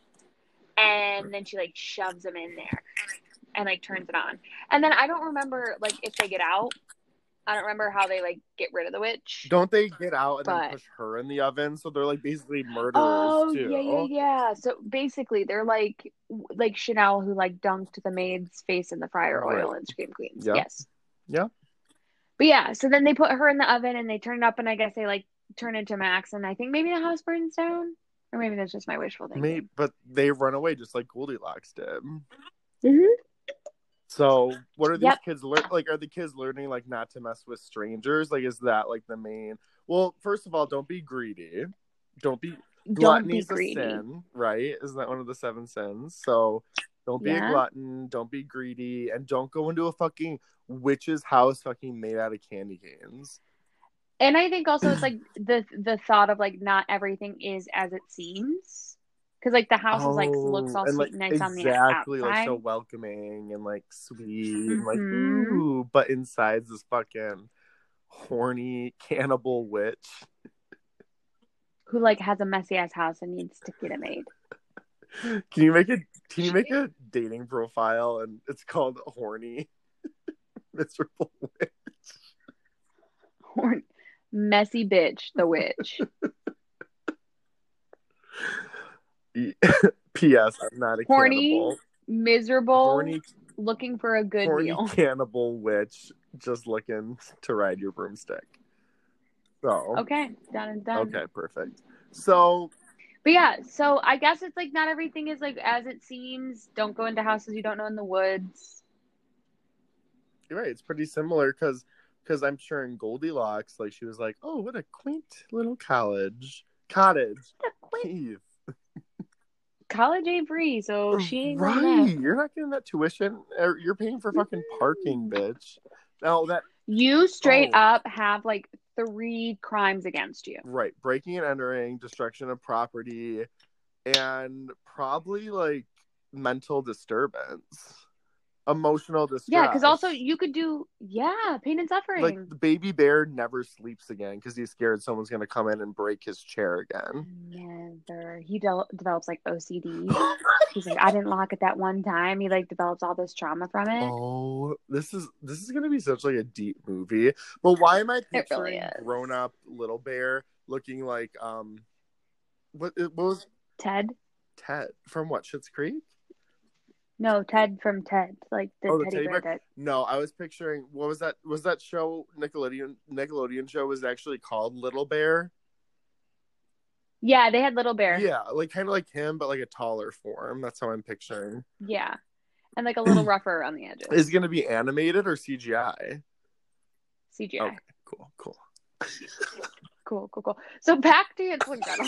and then she like shoves him in there and like turns it on. And then I don't remember like if they get out. I don't remember how they like get rid of the witch. Don't they get out and but... then push her in the oven? So they're like basically murderers oh, too. yeah, yeah, yeah. So basically, they're like like Chanel who like dunked the maid's face in the fryer oil Right. in Scream Queens. Yeah. Yes. Yeah. But yeah, so then they put her in the oven and they turn it up, and I guess they like turn into Max, and I think maybe the house burns down, or maybe that's just my wishful thinking. Maybe, but they run away just like Goldilocks did. Mm-hmm. So what are these Yep. kids learn? Like, are the kids learning like not to mess with strangers? Like, is that like the main? Well, first of all, don't be greedy. Don't be Don't be gluttony's a greedy. sin, right? Isn't that one of the seven sins? So don't be Yeah. a glutton. Don't be greedy, and don't go into a fucking witch's house, fucking made out of candy canes. And I think also it's like the the thought of like not everything is as it seems. Because like the house is like looks all and, sweet like, and nice exactly, on the outside, like so welcoming and like sweet, mm-hmm. and like ooh, but inside's this fucking horny cannibal witch who like has a messy ass house and needs to get it made. Can you make a Can you make a dating profile and it's called horny miserable witch? Horn- messy bitch, the witch. P S I'm not a horny, cannibal. Miserable, horny, looking for a good horny meal. Cannibal witch, just looking to ride your broomstick. So okay, done and done. Okay, perfect. So, but yeah, so I guess it's like not everything is like as it seems. Don't go into houses you don't know in the woods. You're right. It's pretty similar because because I'm sure in Goldilocks, like she was like, "Oh, what a quaint little college cottage." Quaint. College ain't free, so she ain't right. going there. You're not getting that tuition. You're paying for fucking parking, bitch. Now that you straight oh. up have like three crimes against you. Right, breaking and entering, destruction of property, and probably like mental disturbance. Emotional distress. Yeah, because also you could do, yeah, pain and suffering. Like the baby bear never sleeps again because he's scared someone's going to come in and break his chair again. Never. He de- develops like O C D. He's like, I didn't lock it that one time. He like develops all this trauma from it. Oh, this is this is going to be such like a deep movie. But why am I picturing really grown up little bear looking like um, what what was Ted? Ted from what? Schitt's Creek? No, Ted from Ted, like the, oh, the teddy, teddy bear. bear. Ted. No, I was picturing what was that? Was that show Nickelodeon? Nickelodeon show was actually called Little Bear. Yeah, they had Little Bear. Yeah, like kind of like him, but like a taller form. That's how I'm picturing. Yeah, and like a little rougher on the edges. Is it gonna be animated or C G I? C G I. Okay, cool, cool, cool, cool, cool. So back to Hansel and Gretel.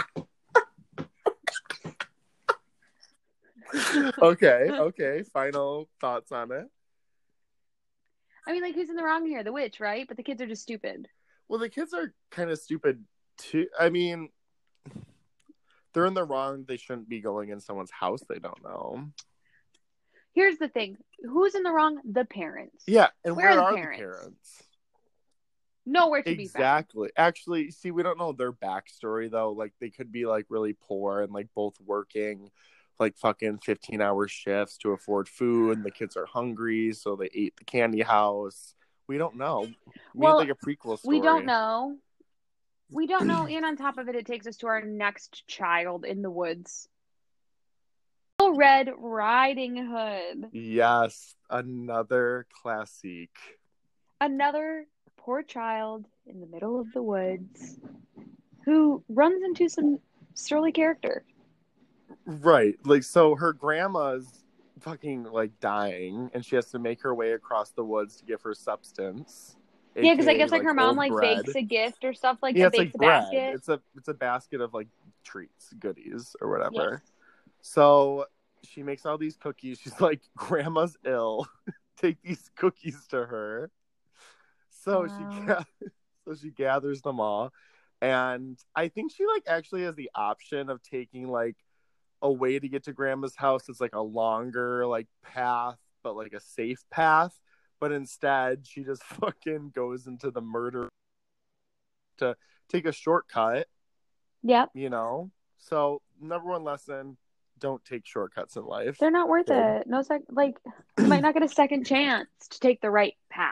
okay, okay. Final thoughts on it. I mean, like, who's in the wrong here? The witch, right? But the kids are just stupid. Well, the kids are kind of stupid too. I mean, they're in the wrong. They shouldn't be going in someone's house they don't know. Here's the thing. Who's in the wrong? The parents. Yeah, and where, where are, are the the parents? parents? Nowhere to exactly. be found. Exactly. Actually, see, we don't know their backstory, though. Like, they could be, like, really poor and, like, both working like fucking fifteen hour shifts to afford food, and the kids are hungry, so they ate the candy house. We don't know. We Well, need like a prequel story. We don't know. We don't know. And on top of it, it takes us to our next child in the woods. Little Red Riding Hood. Yes, another classic. Another poor child in the middle of the woods who runs into some surly character. Right. Like, so her grandma's fucking like dying, and she has to make her way across the woods to give her substance. Yeah, because I A K A, guess like her mom old like bread. bakes a gift or stuff like Yeah, that. it's Bakes like a bread. basket. It's a it's a basket of like treats, goodies, or whatever. Yes. So she makes all these cookies. She's like, "Grandma's ill. Take these cookies to her." So Wow. she ga- so she gathers them all, and I think she like actually has the option of taking like a way to get to Grandma's house. It's like a longer like path, but like a safe path. But instead, she just fucking goes into the murder to take a shortcut. Yep. You know? So, number one lesson, don't take shortcuts in life. They're not worth Good. it. No sec like you might not get a second chance to take the right path.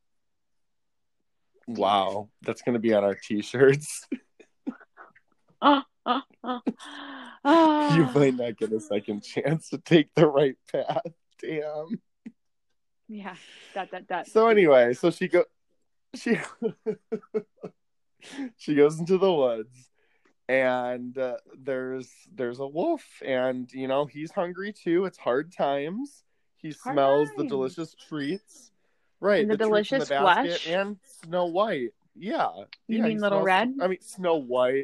Wow. That's going to be on our t-shirts. Uh, uh, uh. Uh. You might not get a second chance to take the right path. Damn. Yeah. That that that. So anyway, so she go she she goes into the woods, and uh, there's there's a wolf, and you know he's hungry too. It's hard times. He Hard smells the times. delicious treats, right? And the treats delicious in the basket, flesh? and Snow White. Yeah, You yeah, mean he Little smells- Red? I mean Snow White.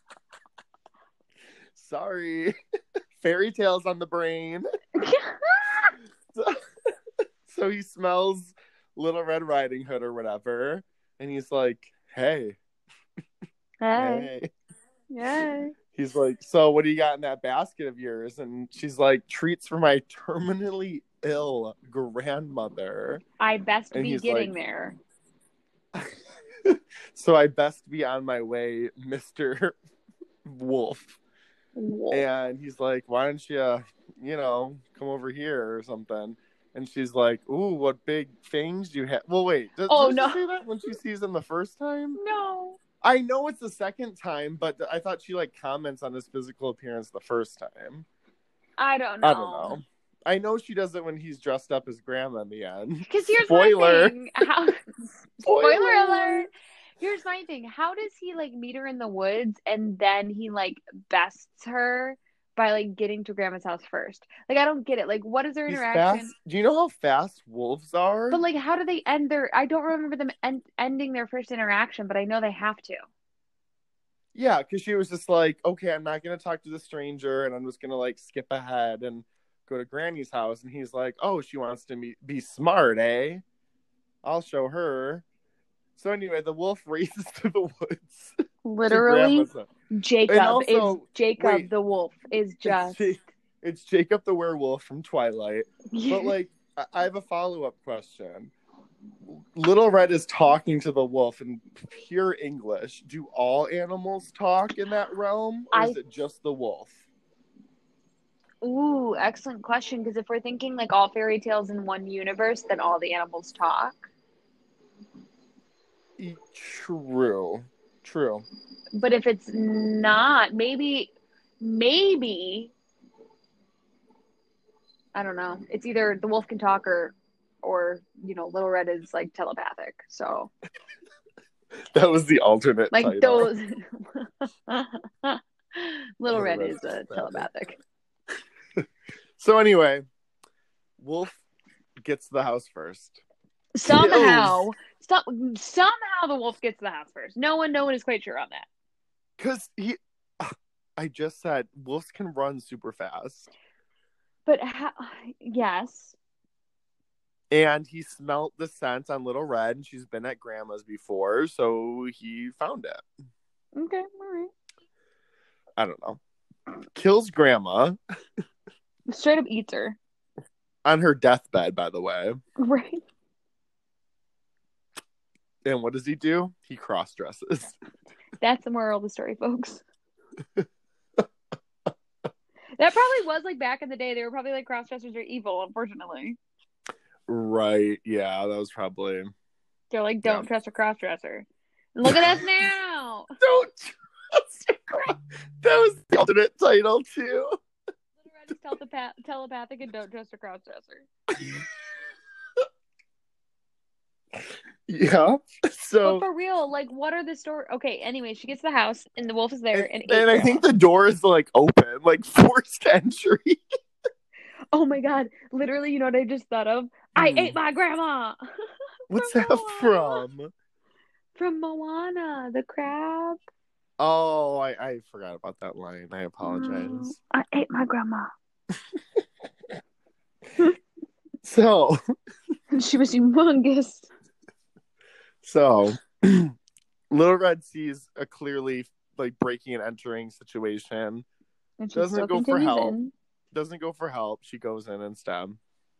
Sorry, fairy tales on the brain. so, so he smells Little Red Riding Hood or whatever, and he's like, "Hey, Hey. hey." Yay. He's like, "So what do you got in that basket of yours?" And she's like, "Treats for my terminally ill grandmother." I best And be he's getting like- there. So I best be on my way, Mister Wolf. Wolf. And he's like, "Why don't you, uh, you know, come over here or something?" And she's like, "Ooh, what big fangs you have." Well, wait. Does, Oh, does no. she say that when she sees him the first time? No. I know it's the second time, but I thought she like comments on his physical appearance the first time. I don't know. I don't know. I know she does it when he's dressed up as grandma in the end. Because here's Spoiler. my thing. How... Spoiler alert. Here's my thing. How does he like meet her in the woods and then he like bests her by like getting to grandma's house first? Like I don't get it. Like what is their He's interaction? fast. Do you know how fast wolves are? But like how do they end their I don't remember them end, ending their first interaction, but I know they have to. Yeah, because she was just like, "Okay, I'm not gonna talk to the stranger, and I'm just gonna like skip ahead and go to Granny's house." And he's like, "Oh, she wants to be, be smart, eh? I'll show her." So anyway, the wolf races to the woods. Literally, to Jacob And also- is Jacob wait. the wolf is just It's, it's Jacob the werewolf from Twilight. But like, I- I have a follow-up question. Little Red is talking to the wolf in pure English. Do all animals talk in that realm, or I- is it just the wolf? Ooh, excellent question. Because if we're thinking like all fairy tales in one universe, then all the animals talk. E- True, true. But if it's not, maybe, maybe, I don't know. It's either the wolf can talk or, or you know, Little Red is like telepathic. So That was the alternate like title. those, Little Little Red Red is uh, is telepathic. So anyway, wolf gets to the house first. Somehow, some, somehow the wolf gets to the house first. No one, no one is quite sure on that. Because he, I just said, wolves can run super fast. But how, yes. And he smelt the scent on Little Red, and she's been at Grandma's before, so he found it. Okay, all right. I don't know. Kills Grandma Straight up eats her. on her deathbed, by the way. Right. And what does he do? He cross dresses. That's the moral of the story, folks. That probably was like back in the day. They were probably like cross-dressers are evil, unfortunately. Right. Yeah, that was probably. They're like, don't Yeah. trust a cross-dresser. And look at us now. Don't trust a cross. That was the alternate title too. Little Red is telepath- telepathic and don't trust a cross-dresser. Yeah. So. But for real, like, what are the story? Okay, anyway, she gets to the house and the wolf is there and, And, and I think grandma. the door is like open, like forced entry. Oh my god! Literally, you know what I just thought of? I ate my grandma. What's From that Moana. from? From Moana, the crab. Oh, I, I forgot about that line. I apologize. Mm, I ate my grandma. So, She was humongous. so Little Red sees a clearly like breaking and entering situation. And she Doesn't still go for continues help. in. Doesn't go for help. She goes in instead.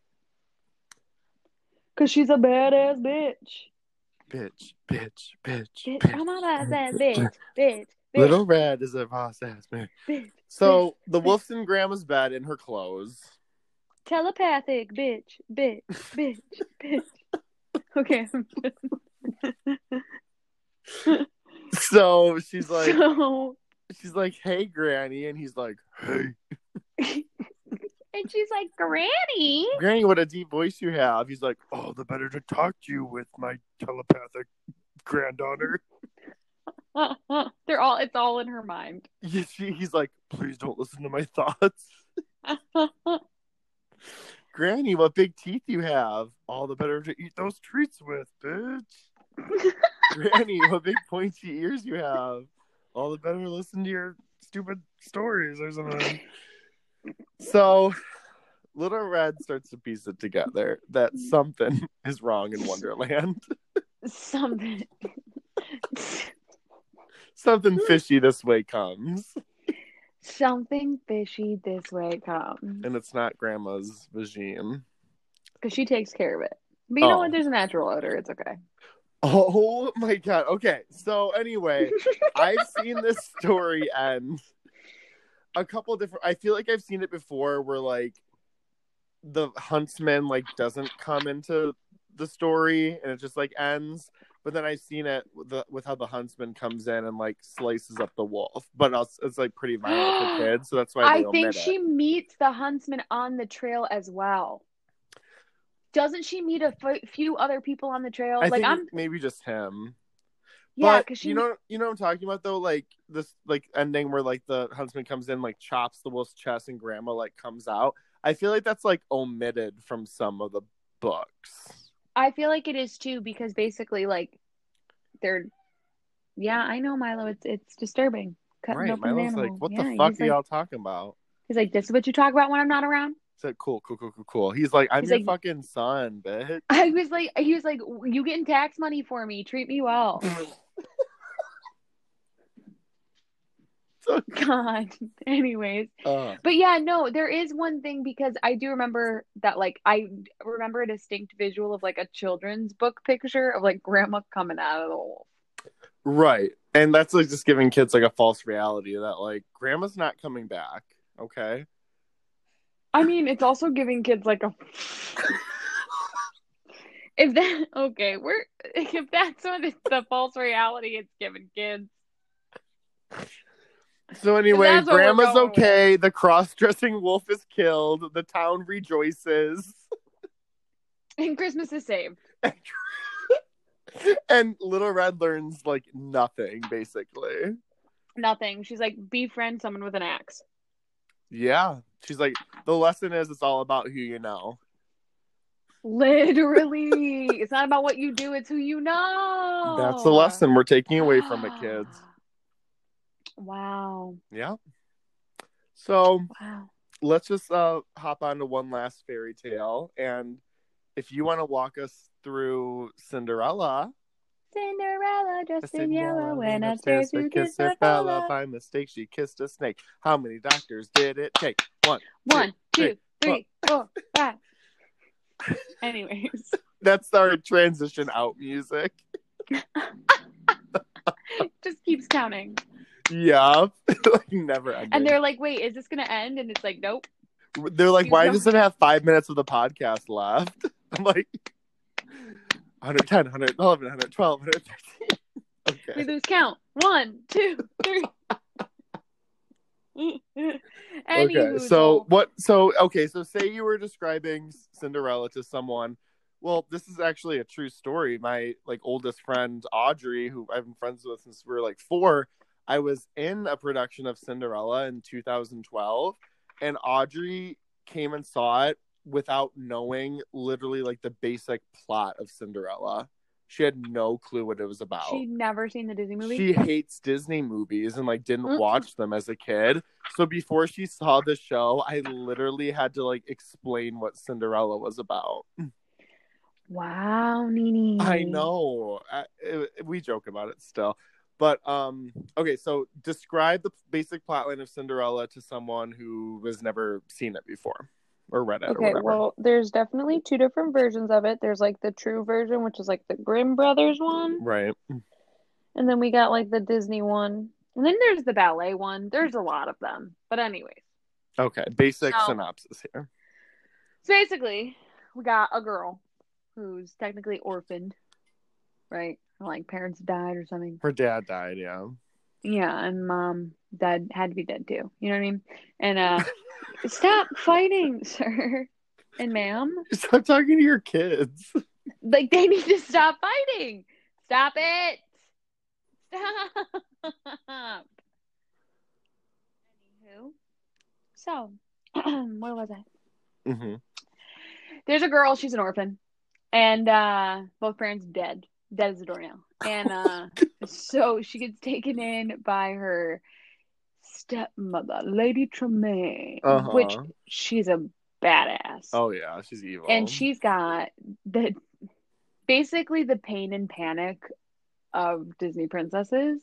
Cause she's a badass bitch. Bitch, bitch, bitch, Bitch, bitch. I'm a badass bitch, bitch, bitch. Little Red is a boss ass man. Bitch, So bitch, the wolf's in Grandma's bed in her clothes. telepathic, bitch, bitch, bitch, bitch. Okay. So she's like, so, she's like, hey, Granny, and he's like, hey, and she's like, Granny. Granny, what a deep voice you have. He's like, oh, the better to talk to you with my telepathic granddaughter. They're all. It's all in her mind. Yeah, she, he's like, please don't listen to my thoughts. Granny, what big teeth you have. All the better to eat those treats with, bitch. Granny, what big pointy ears you have. All the better to listen to your stupid stories or something. So, Little Red starts to piece it together that something is wrong in Wonderland. Something. Something fishy this way comes. Something fishy this way comes. And it's not Grandma's vagine. Because she takes care of it. But you Oh. know what? There's a natural odor. It's okay. Oh my god. Okay. So anyway, I've seen this story end a couple different I feel like I've seen it before where like the huntsman like doesn't come into the story and it just like ends. But then I've seen it with, the, with how the huntsman comes in and like slices up the wolf. But it's, it's like pretty violent for kids, so that's why they I omit think it. she meets the huntsman on the trail as well. Doesn't she meet a f- few other people on the trail? I like think I'm maybe just him. Yeah, but because she you know you know what I'm talking about though, like this like ending where like the huntsman comes in, like chops the wolf's chest and Grandma like comes out. I feel like that's like omitted from some of the books. I feel like it is too, because basically like they're yeah, I know, Milo, it's it's disturbing. Cutting Right. open an Milo's like, animal. what yeah, the fuck he's are like, y'all talking about? He's like, this is what you talk about when I'm not around? He's like, cool, cool, cool, cool, cool. He's like, I'm He's your like- fucking son, bitch. I was like he was like, you getting tax money for me, treat me well. So- God. Anyways. Uh, But yeah, no, there is one thing, because I do remember that, like, I remember a distinct visual of like a children's book picture of like Grandma coming out of the wolf. right. And that's like just giving kids like a false reality that like Grandma's not coming back. Okay. I mean, it's also giving kids like a if that okay, we're if that's what it's the false reality it's giving kids. So anyway, That's what we're Grandma's going okay. The cross-dressing wolf is killed. The town rejoices. And Christmas is saved. And Little Red learns like nothing, basically. Nothing. She's like, befriend someone with an axe. Yeah. She's like, the lesson is it's all about who you know. Literally. It's not about what you do, it's who you know. That's the lesson we're taking away from it, kids. Wow. Yeah. So Wow. let's just uh, hop on to one last fairy tale. And if you want to walk us through Cinderella. Cinderella dressed in yellow went upstairs upstairs to to kiss kiss her her fella. fella. By mistake, she kissed a snake. How many doctors did it take? One, One, two, two, three, four, five. Anyways. That's our transition out music. Just keeps counting. Yeah. Like never ending. And they're like, wait, is this gonna end? And it's like, nope. They're like, You why don't- does it have five minutes of the podcast left? I'm like, one ten, one eleven, one twelve, one thirteen. Okay. We lose count. One, two, three. Okay, so what? So okay, so say you were describing Cinderella to someone. Well, this is actually a true story. My like oldest friend Audrey, who I've been friends with since we were like four, I was in a production of Cinderella in two thousand twelve, and Audrey came and saw it without knowing literally like the basic plot of Cinderella. She had no clue what it was about. She'd never seen the Disney movie? She hates Disney movies and like didn't Mm. watch them as a kid. So before she saw the show, I literally had to like explain what Cinderella was about. Wow, Nene. I know. I, it, we joke about it still. But um okay, so describe the basic plotline of Cinderella to someone who has never seen it before or read it or Okay, whatever. well, there's definitely two different versions of it. There's like the true version, which is like the Grimm Brothers one, Right. and then we got like the Disney one. And then there's the ballet one. There's a lot of them. But anyways. Okay, basic So- synopsis here. So basically, we got a girl who's technically orphaned, right? Like parents died or something. Her dad died, yeah. Yeah, and mom, dad had to be dead too. You know what I mean? And uh stop fighting, sir and ma'am. Stop talking to your kids. Like they need to stop fighting. Stop it. Stop. Anywho. So, where was I? Mm-hmm. There's a girl, she's an orphan. And uh both parents dead. Dead as a doornail. And uh so she gets taken in by her stepmother, Lady Tremaine, Uh-huh. which she's a badass. Oh yeah, she's evil. And she's got the basically the pain and panic of Disney princesses.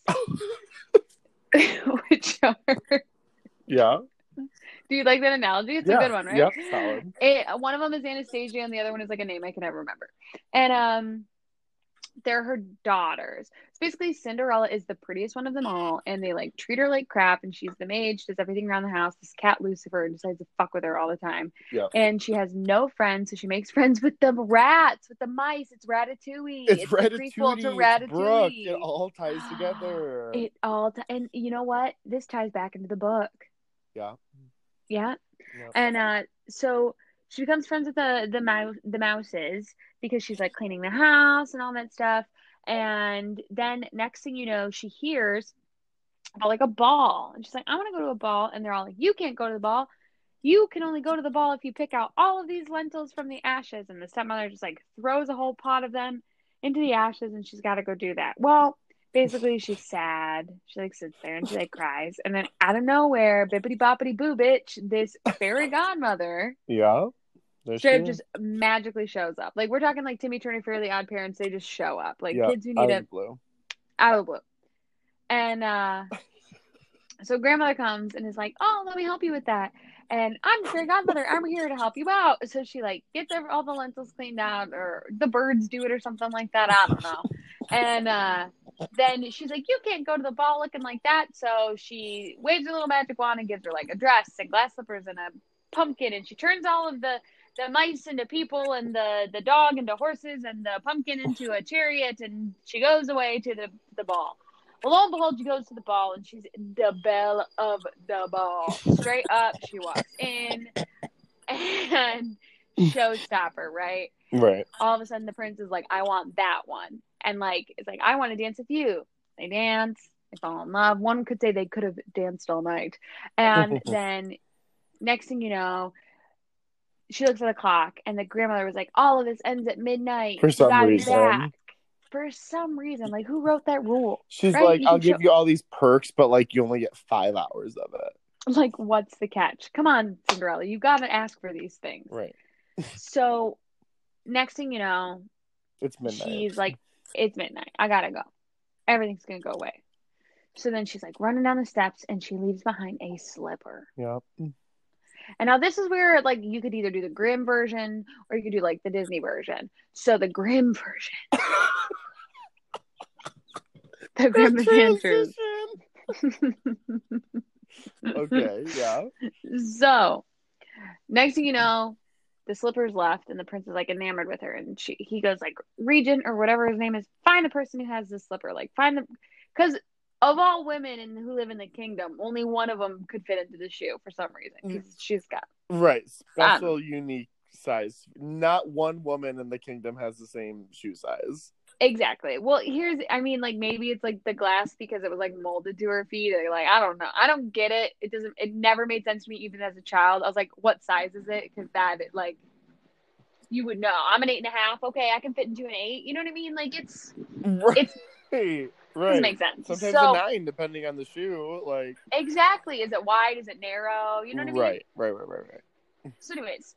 Which are, yeah, do you like that analogy? It's yeah. a good one, right? Yep, solid. It, one of them is Anastasia, and the other one is like a name I can never remember. And um, they're her daughters. So basically, Cinderella is the prettiest one of them all, and they like treat her like crap. And she's the maid, she does everything around the house. This cat Lucifer decides to fuck with her all the time. Yeah. And she has no friends, so she makes friends with the rats, with the mice. It's Ratatouille. It's, the prequel Ratatouille. to It's Ratatouille. Brooke. It all ties together. It all, t- and you know what? This ties back into the book. yeah. Yeah. Yeah. And uh, so she becomes friends with the the mouse the mouses because she's like cleaning the house and all that stuff. And then next thing you know, she hears about like a ball, and she's like, "I want to go to a ball." And they're all like, "You can't go to the ball. You can only go to the ball if you pick out all of these lentils from the ashes." And the stepmother just like throws a whole pot of them into the ashes, and she's got to go do that. Well, basically, she's sad. She like sits there and she like cries, and then out of nowhere, bippity boppity boo bitch, this fairy godmother Yeah. There straight she up just magically shows up. Like we're talking like Timmy Turner, Fairly Odd Parents. They just show up, like Yeah, kids who out need of it the blue. out of the blue. And uh, so grandmother comes and is like, "Oh, let me help you with that." And I'm the fairy godmother. I'm here to help you out. So she like gets every, all the lentils cleaned out, or the birds do it, or something like that. I don't know. And uh, then she's like, "You can't go to the ball looking like that." So she waves her little magic wand and gives her like a dress and glass slippers and a pumpkin, and she turns all of the the mice into people, and the the dog into horses, and the pumpkin into a chariot, and she goes away to the the ball. Well, lo and behold, she goes to the ball, and she's the belle of the ball. Straight up, she walks in, and showstopper, right? Right. All of a sudden, the prince is like, "I want that one," and like it's like, "I want to dance with you." They dance, they fall in love. One could say they could have danced all night, and then next thing you know, she looks at the clock, and the grandmother was like, "All of this ends at midnight. For You some gotta be reason. back." For some reason, like who wrote that rule? She's Right? like, You I'll can give show- you all these perks, but like you only get five hours of it. Like, what's the catch? Come on, Cinderella, you gotta ask for these things. Right. So, next thing you know, It's midnight. she's like, "It's midnight. I gotta go. Everything's gonna go away." So then she's like running down the steps, and she leaves behind a slipper. Yep. And now this is where like you could either do the Grimm version or you could do like the Disney version. So the Grimm version, the Grimm Adventures. Okay, yeah. So, next thing you know, the slipper's left, and the prince is like enamored with her, and she he goes like, Regent or whatever his name is, find the person who has this slipper. Like, find the because of all women in, who live in the kingdom, only one of them could fit into the shoe for some reason because she's got right special, um, unique size. Not one woman in the kingdom has the same shoe size. Exactly. Well, here's, I mean, like maybe it's like the glass because it was like molded to her feet. Or, like I don't know. I don't get it. It doesn't. It never made sense to me even as a child. I was like, what size is it? Because that like you would know. I'm an eight and a half. Okay, I can fit into an eight. You know what I mean? Like it's right. it's right. doesn't make sense. Sometimes so, a nine, depending on the shoe. Like exactly. Is it wide? Is it narrow? You know what I mean? Right. Right. Right. Right. Right. So, anyways,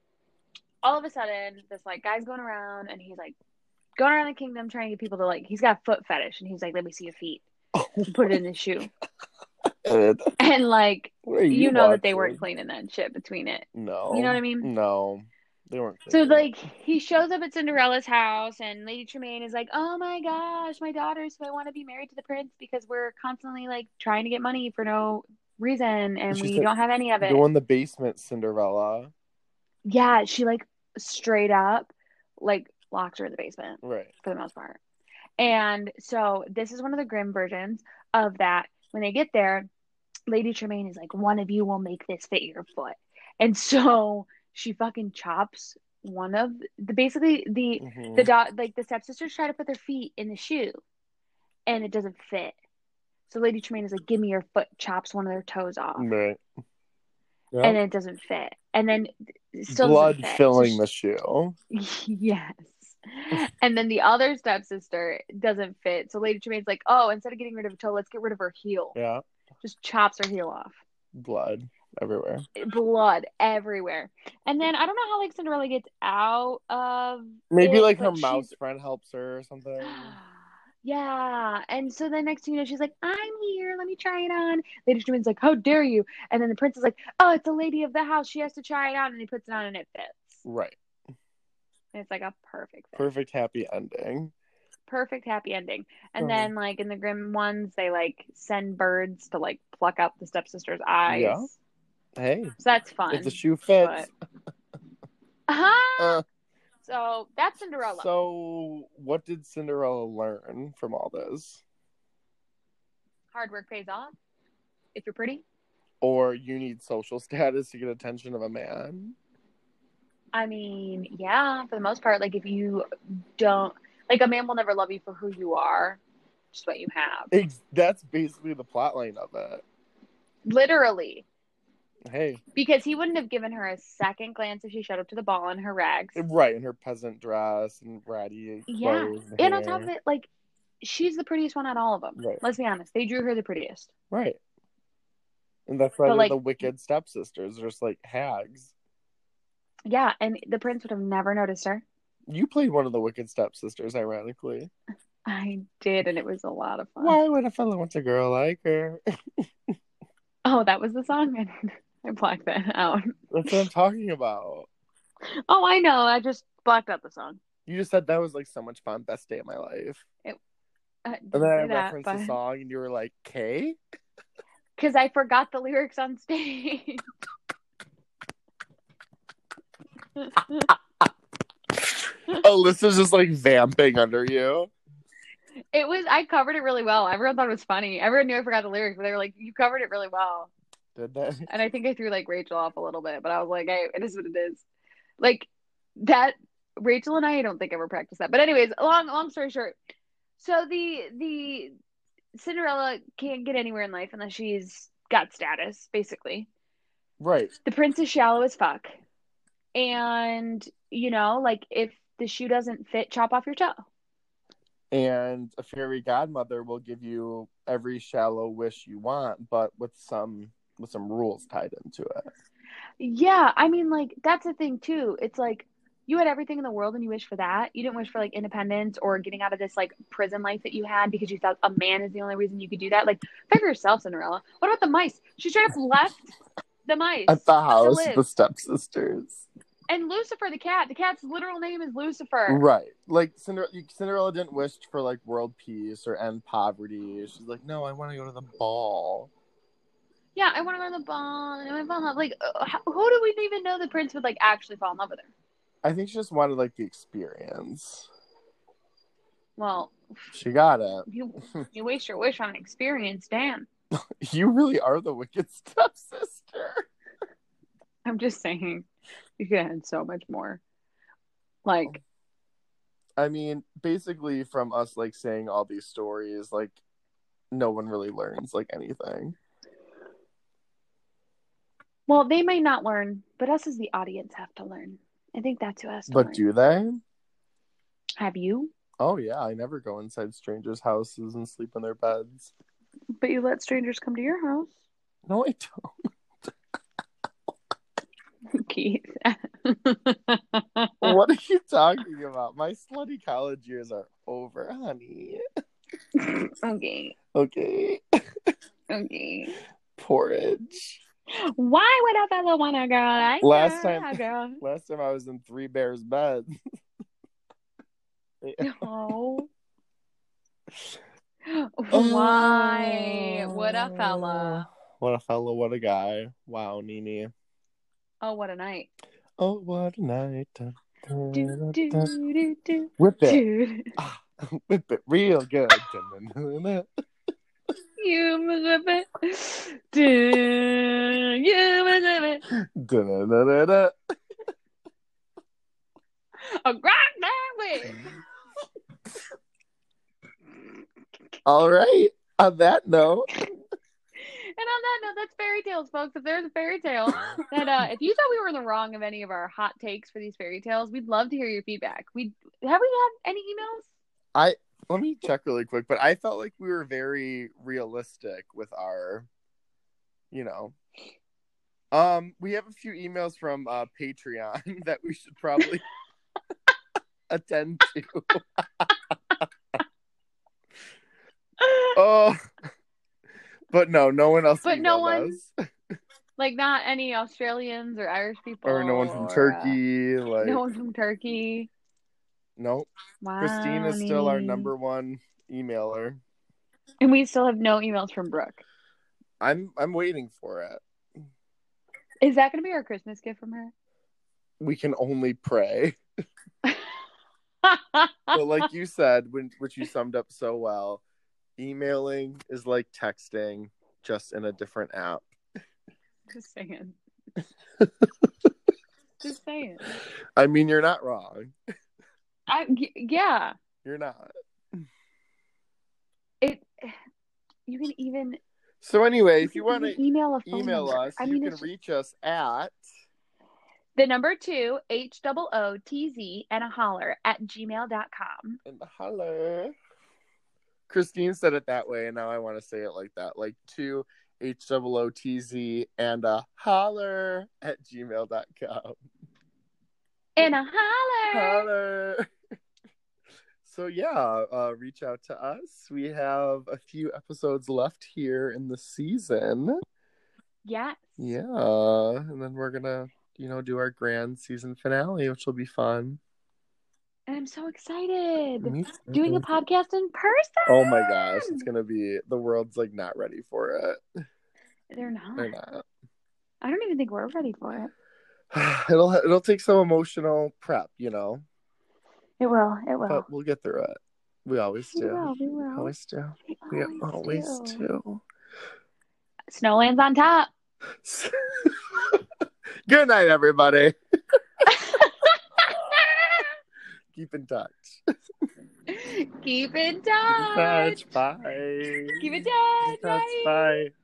all of a sudden, this like guy's going around and he's like going around the kingdom trying to get people to like. He's got a foot fetish and he's like, let me see your feet. Oh, put it in the shoe. and, and like you, you know watching? that they weren't cleaning that shit between it. No. You know what I mean? No. They weren't cleaning. So like he shows up at Cinderella's house and Lady Tremaine is like, oh my gosh, my daughters who I want to be married to the prince because we're constantly like trying to get money for no reason and she we said, don't have any of it. Go in the basement, Cinderella. Yeah, she like straight up like locks her in the basement. Right. For the most part. And so this is one of the grim versions of that. When they get there, Lady Tremaine is like, one of you will make this fit your foot. And so she fucking chops one of the basically the mm-hmm. the dot like the stepsisters try to put their feet in the shoe and it doesn't fit. So Lady Tremaine is like, give me your foot, chops one of their toes off. Right. Yep. And it doesn't fit. And then still blood filling so the shoe. Yes. And then the other stepsister doesn't fit. So Lady Tremaine's like, oh, instead of getting rid of a toe, let's get rid of her heel. Yeah. Just chops her heel off. Blood everywhere. Blood everywhere. And then I don't know how like Cinderella gets out of maybe it, like her she's... mouse friend helps her or something. Yeah. And so then next thing you know, she's like, I'm here. Let me try it on. Lady Tremaine's like, how dare you? And then the prince is like, oh, it's a lady of the house. She has to try it on. And he puts it on and it fits. Right. And it's like a perfect fit. Perfect happy ending. Perfect happy ending. And oh. then like in the grim ones, they like send birds to like pluck out the stepsister's eyes. Yeah. Hey. So that's fun. If the shoe fits. But... uh-huh. Uh, so that's Cinderella. So what did Cinderella learn from all this? Hard work pays off. If you're pretty. Or you need social status to get attention of a man. I mean, yeah, for the most part, like if you don't, like a man will never love you for who you are, just what you have. It's, that's basically the plot line of it. Literally. Hey. Because he wouldn't have given her a second glance if she showed up to the ball in her rags. Right, in her peasant dress and ratty yeah. clothes. And, and on top of it, like, she's the prettiest one out of all of them. Right. Let's be honest. They drew her the prettiest. Right. And that's why but, they're like, the wicked stepsisters. They're just like hags. Yeah, and the prince would have never noticed her. You played one of the wicked stepsisters, ironically. I did, and it was a lot of fun. Why would a fellow want a girl like her? Oh, that was the song? I blacked that out. That's what I'm talking about. Oh, I know. I just blacked out the song. You just said that was like so much fun. Best day of my life. It, uh, and then I that, referenced but... the song, and you were like, "Kay?" Because I forgot the lyrics on stage. Alyssa's just like vamping under you. It was, I covered it really well. Everyone thought it was funny. Everyone knew I forgot the lyrics, but they were like, you covered it really well. Did they? And I think I threw like Rachel off a little bit, but I was like, hey, it is what it is. Like that, Rachel and I, I don't think ever practiced that. But anyways, long, long story short. So the, the Cinderella can't get anywhere in life unless she's got status, basically. Right. The prince is shallow as fuck. And, you know, like if the shoe doesn't fit, chop off your toe. And a fairy godmother will give you every shallow wish you want, but with some with some rules tied into it. Yeah, I mean, like that's the thing too. It's like you had everything in the world and you wish for that. You didn't wish for like independence or getting out of this like prison life that you had because you thought a man is the only reason you could do that. Like, figure yourself, Cinderella. What about the mice? She straight up left the mice at the house, the stepsisters. And Lucifer the cat. The cat's literal name is Lucifer. Right. Like, Cinder- Cinderella didn't wish for, like, world peace or end poverty. She's like, no, I want to go to the ball. Yeah, I want to go to the ball. And I want to fall in love. Like, uh, how, who do we even know the prince would, like, actually fall in love with her? I think she just wanted, like, the experience. Well, she got it. You, you waste your wish on an experience, damn. You really are the wicked stepsister. I'm just saying, you could have had so much more. Like, I mean, basically from us, like, saying all these stories, like, no one really learns, like, anything. Well, they may not learn, but us as the audience have to learn. I think that's who has to but learn. But do they? Have you? Oh, yeah. I never go inside strangers' houses and sleep in their beds. But you let strangers come to your house. No, I don't. Keith. What are you talking about? My slutty college years are over, honey. Okay. Okay. Okay. Porridge. Why would a fellow want a girl like last her? time, girl? Last time I was in Three Bears bed. No. Why? What a fella. What a fella, what a guy. Wow, Nene. Oh, what a night. Oh, what a night. Do, do, do, do, Whip it. do. Ah, whip it real good. You must whip it. Do, you must whip it. A rock that way. All right. On that note. And on that note, that's fairy tales, folks. If there's a fairy tale that, uh, if you thought we were in the wrong of any of our hot takes for these fairy tales, we'd love to hear your feedback. We have we had any emails? I let me check really quick, but I felt like we were very realistic with our, you know, um, we have a few emails from uh, Patreon that we should probably attend to. Oh. But no, no one else. But no one, us. Like not any Australians or Irish people, or no one from or, Turkey. uh, Like no one from Turkey. Nope. Wow, Christine is still our number one emailer, and we still have no emails from Brooke. I'm I'm waiting for it. Is that going to be our Christmas gift from her? We can only pray. But like you said, when which you summed up so well. Emailing is like texting, just in a different app. Just saying. Just saying. I mean, you're not wrong. I yeah. You're not. It. You can even. So anyway, you if you want to email a phone email number. us, I you mean, can it's... reach us at the number two H O O T Z and a holler at gmail dot com. And a holler. Christine said it that way, and now I want to say it like that. Like two H O O T Z and a holler at gmail dot com. And a holler. Holler. So yeah, uh, reach out to us. We have a few episodes left here in the season. Yes. Yeah, and then we're gonna, you know, do our grand season finale, which will be fun. And I'm so excited. Me too. Doing a podcast in person. Oh my gosh, it's gonna be, the world's like not ready for it. They're not. They're not. I don't even think we're ready for it. It'll it'll take some emotional prep, you know. It will. It will. But we'll get through it. We always do. We will. We will. We always do. We We always, always do. do. Snowland's on top. Good night, everybody. Keep in touch. Keep in touch. Keep in touch. Bye. Keep in touch. Keep in touch. Bye.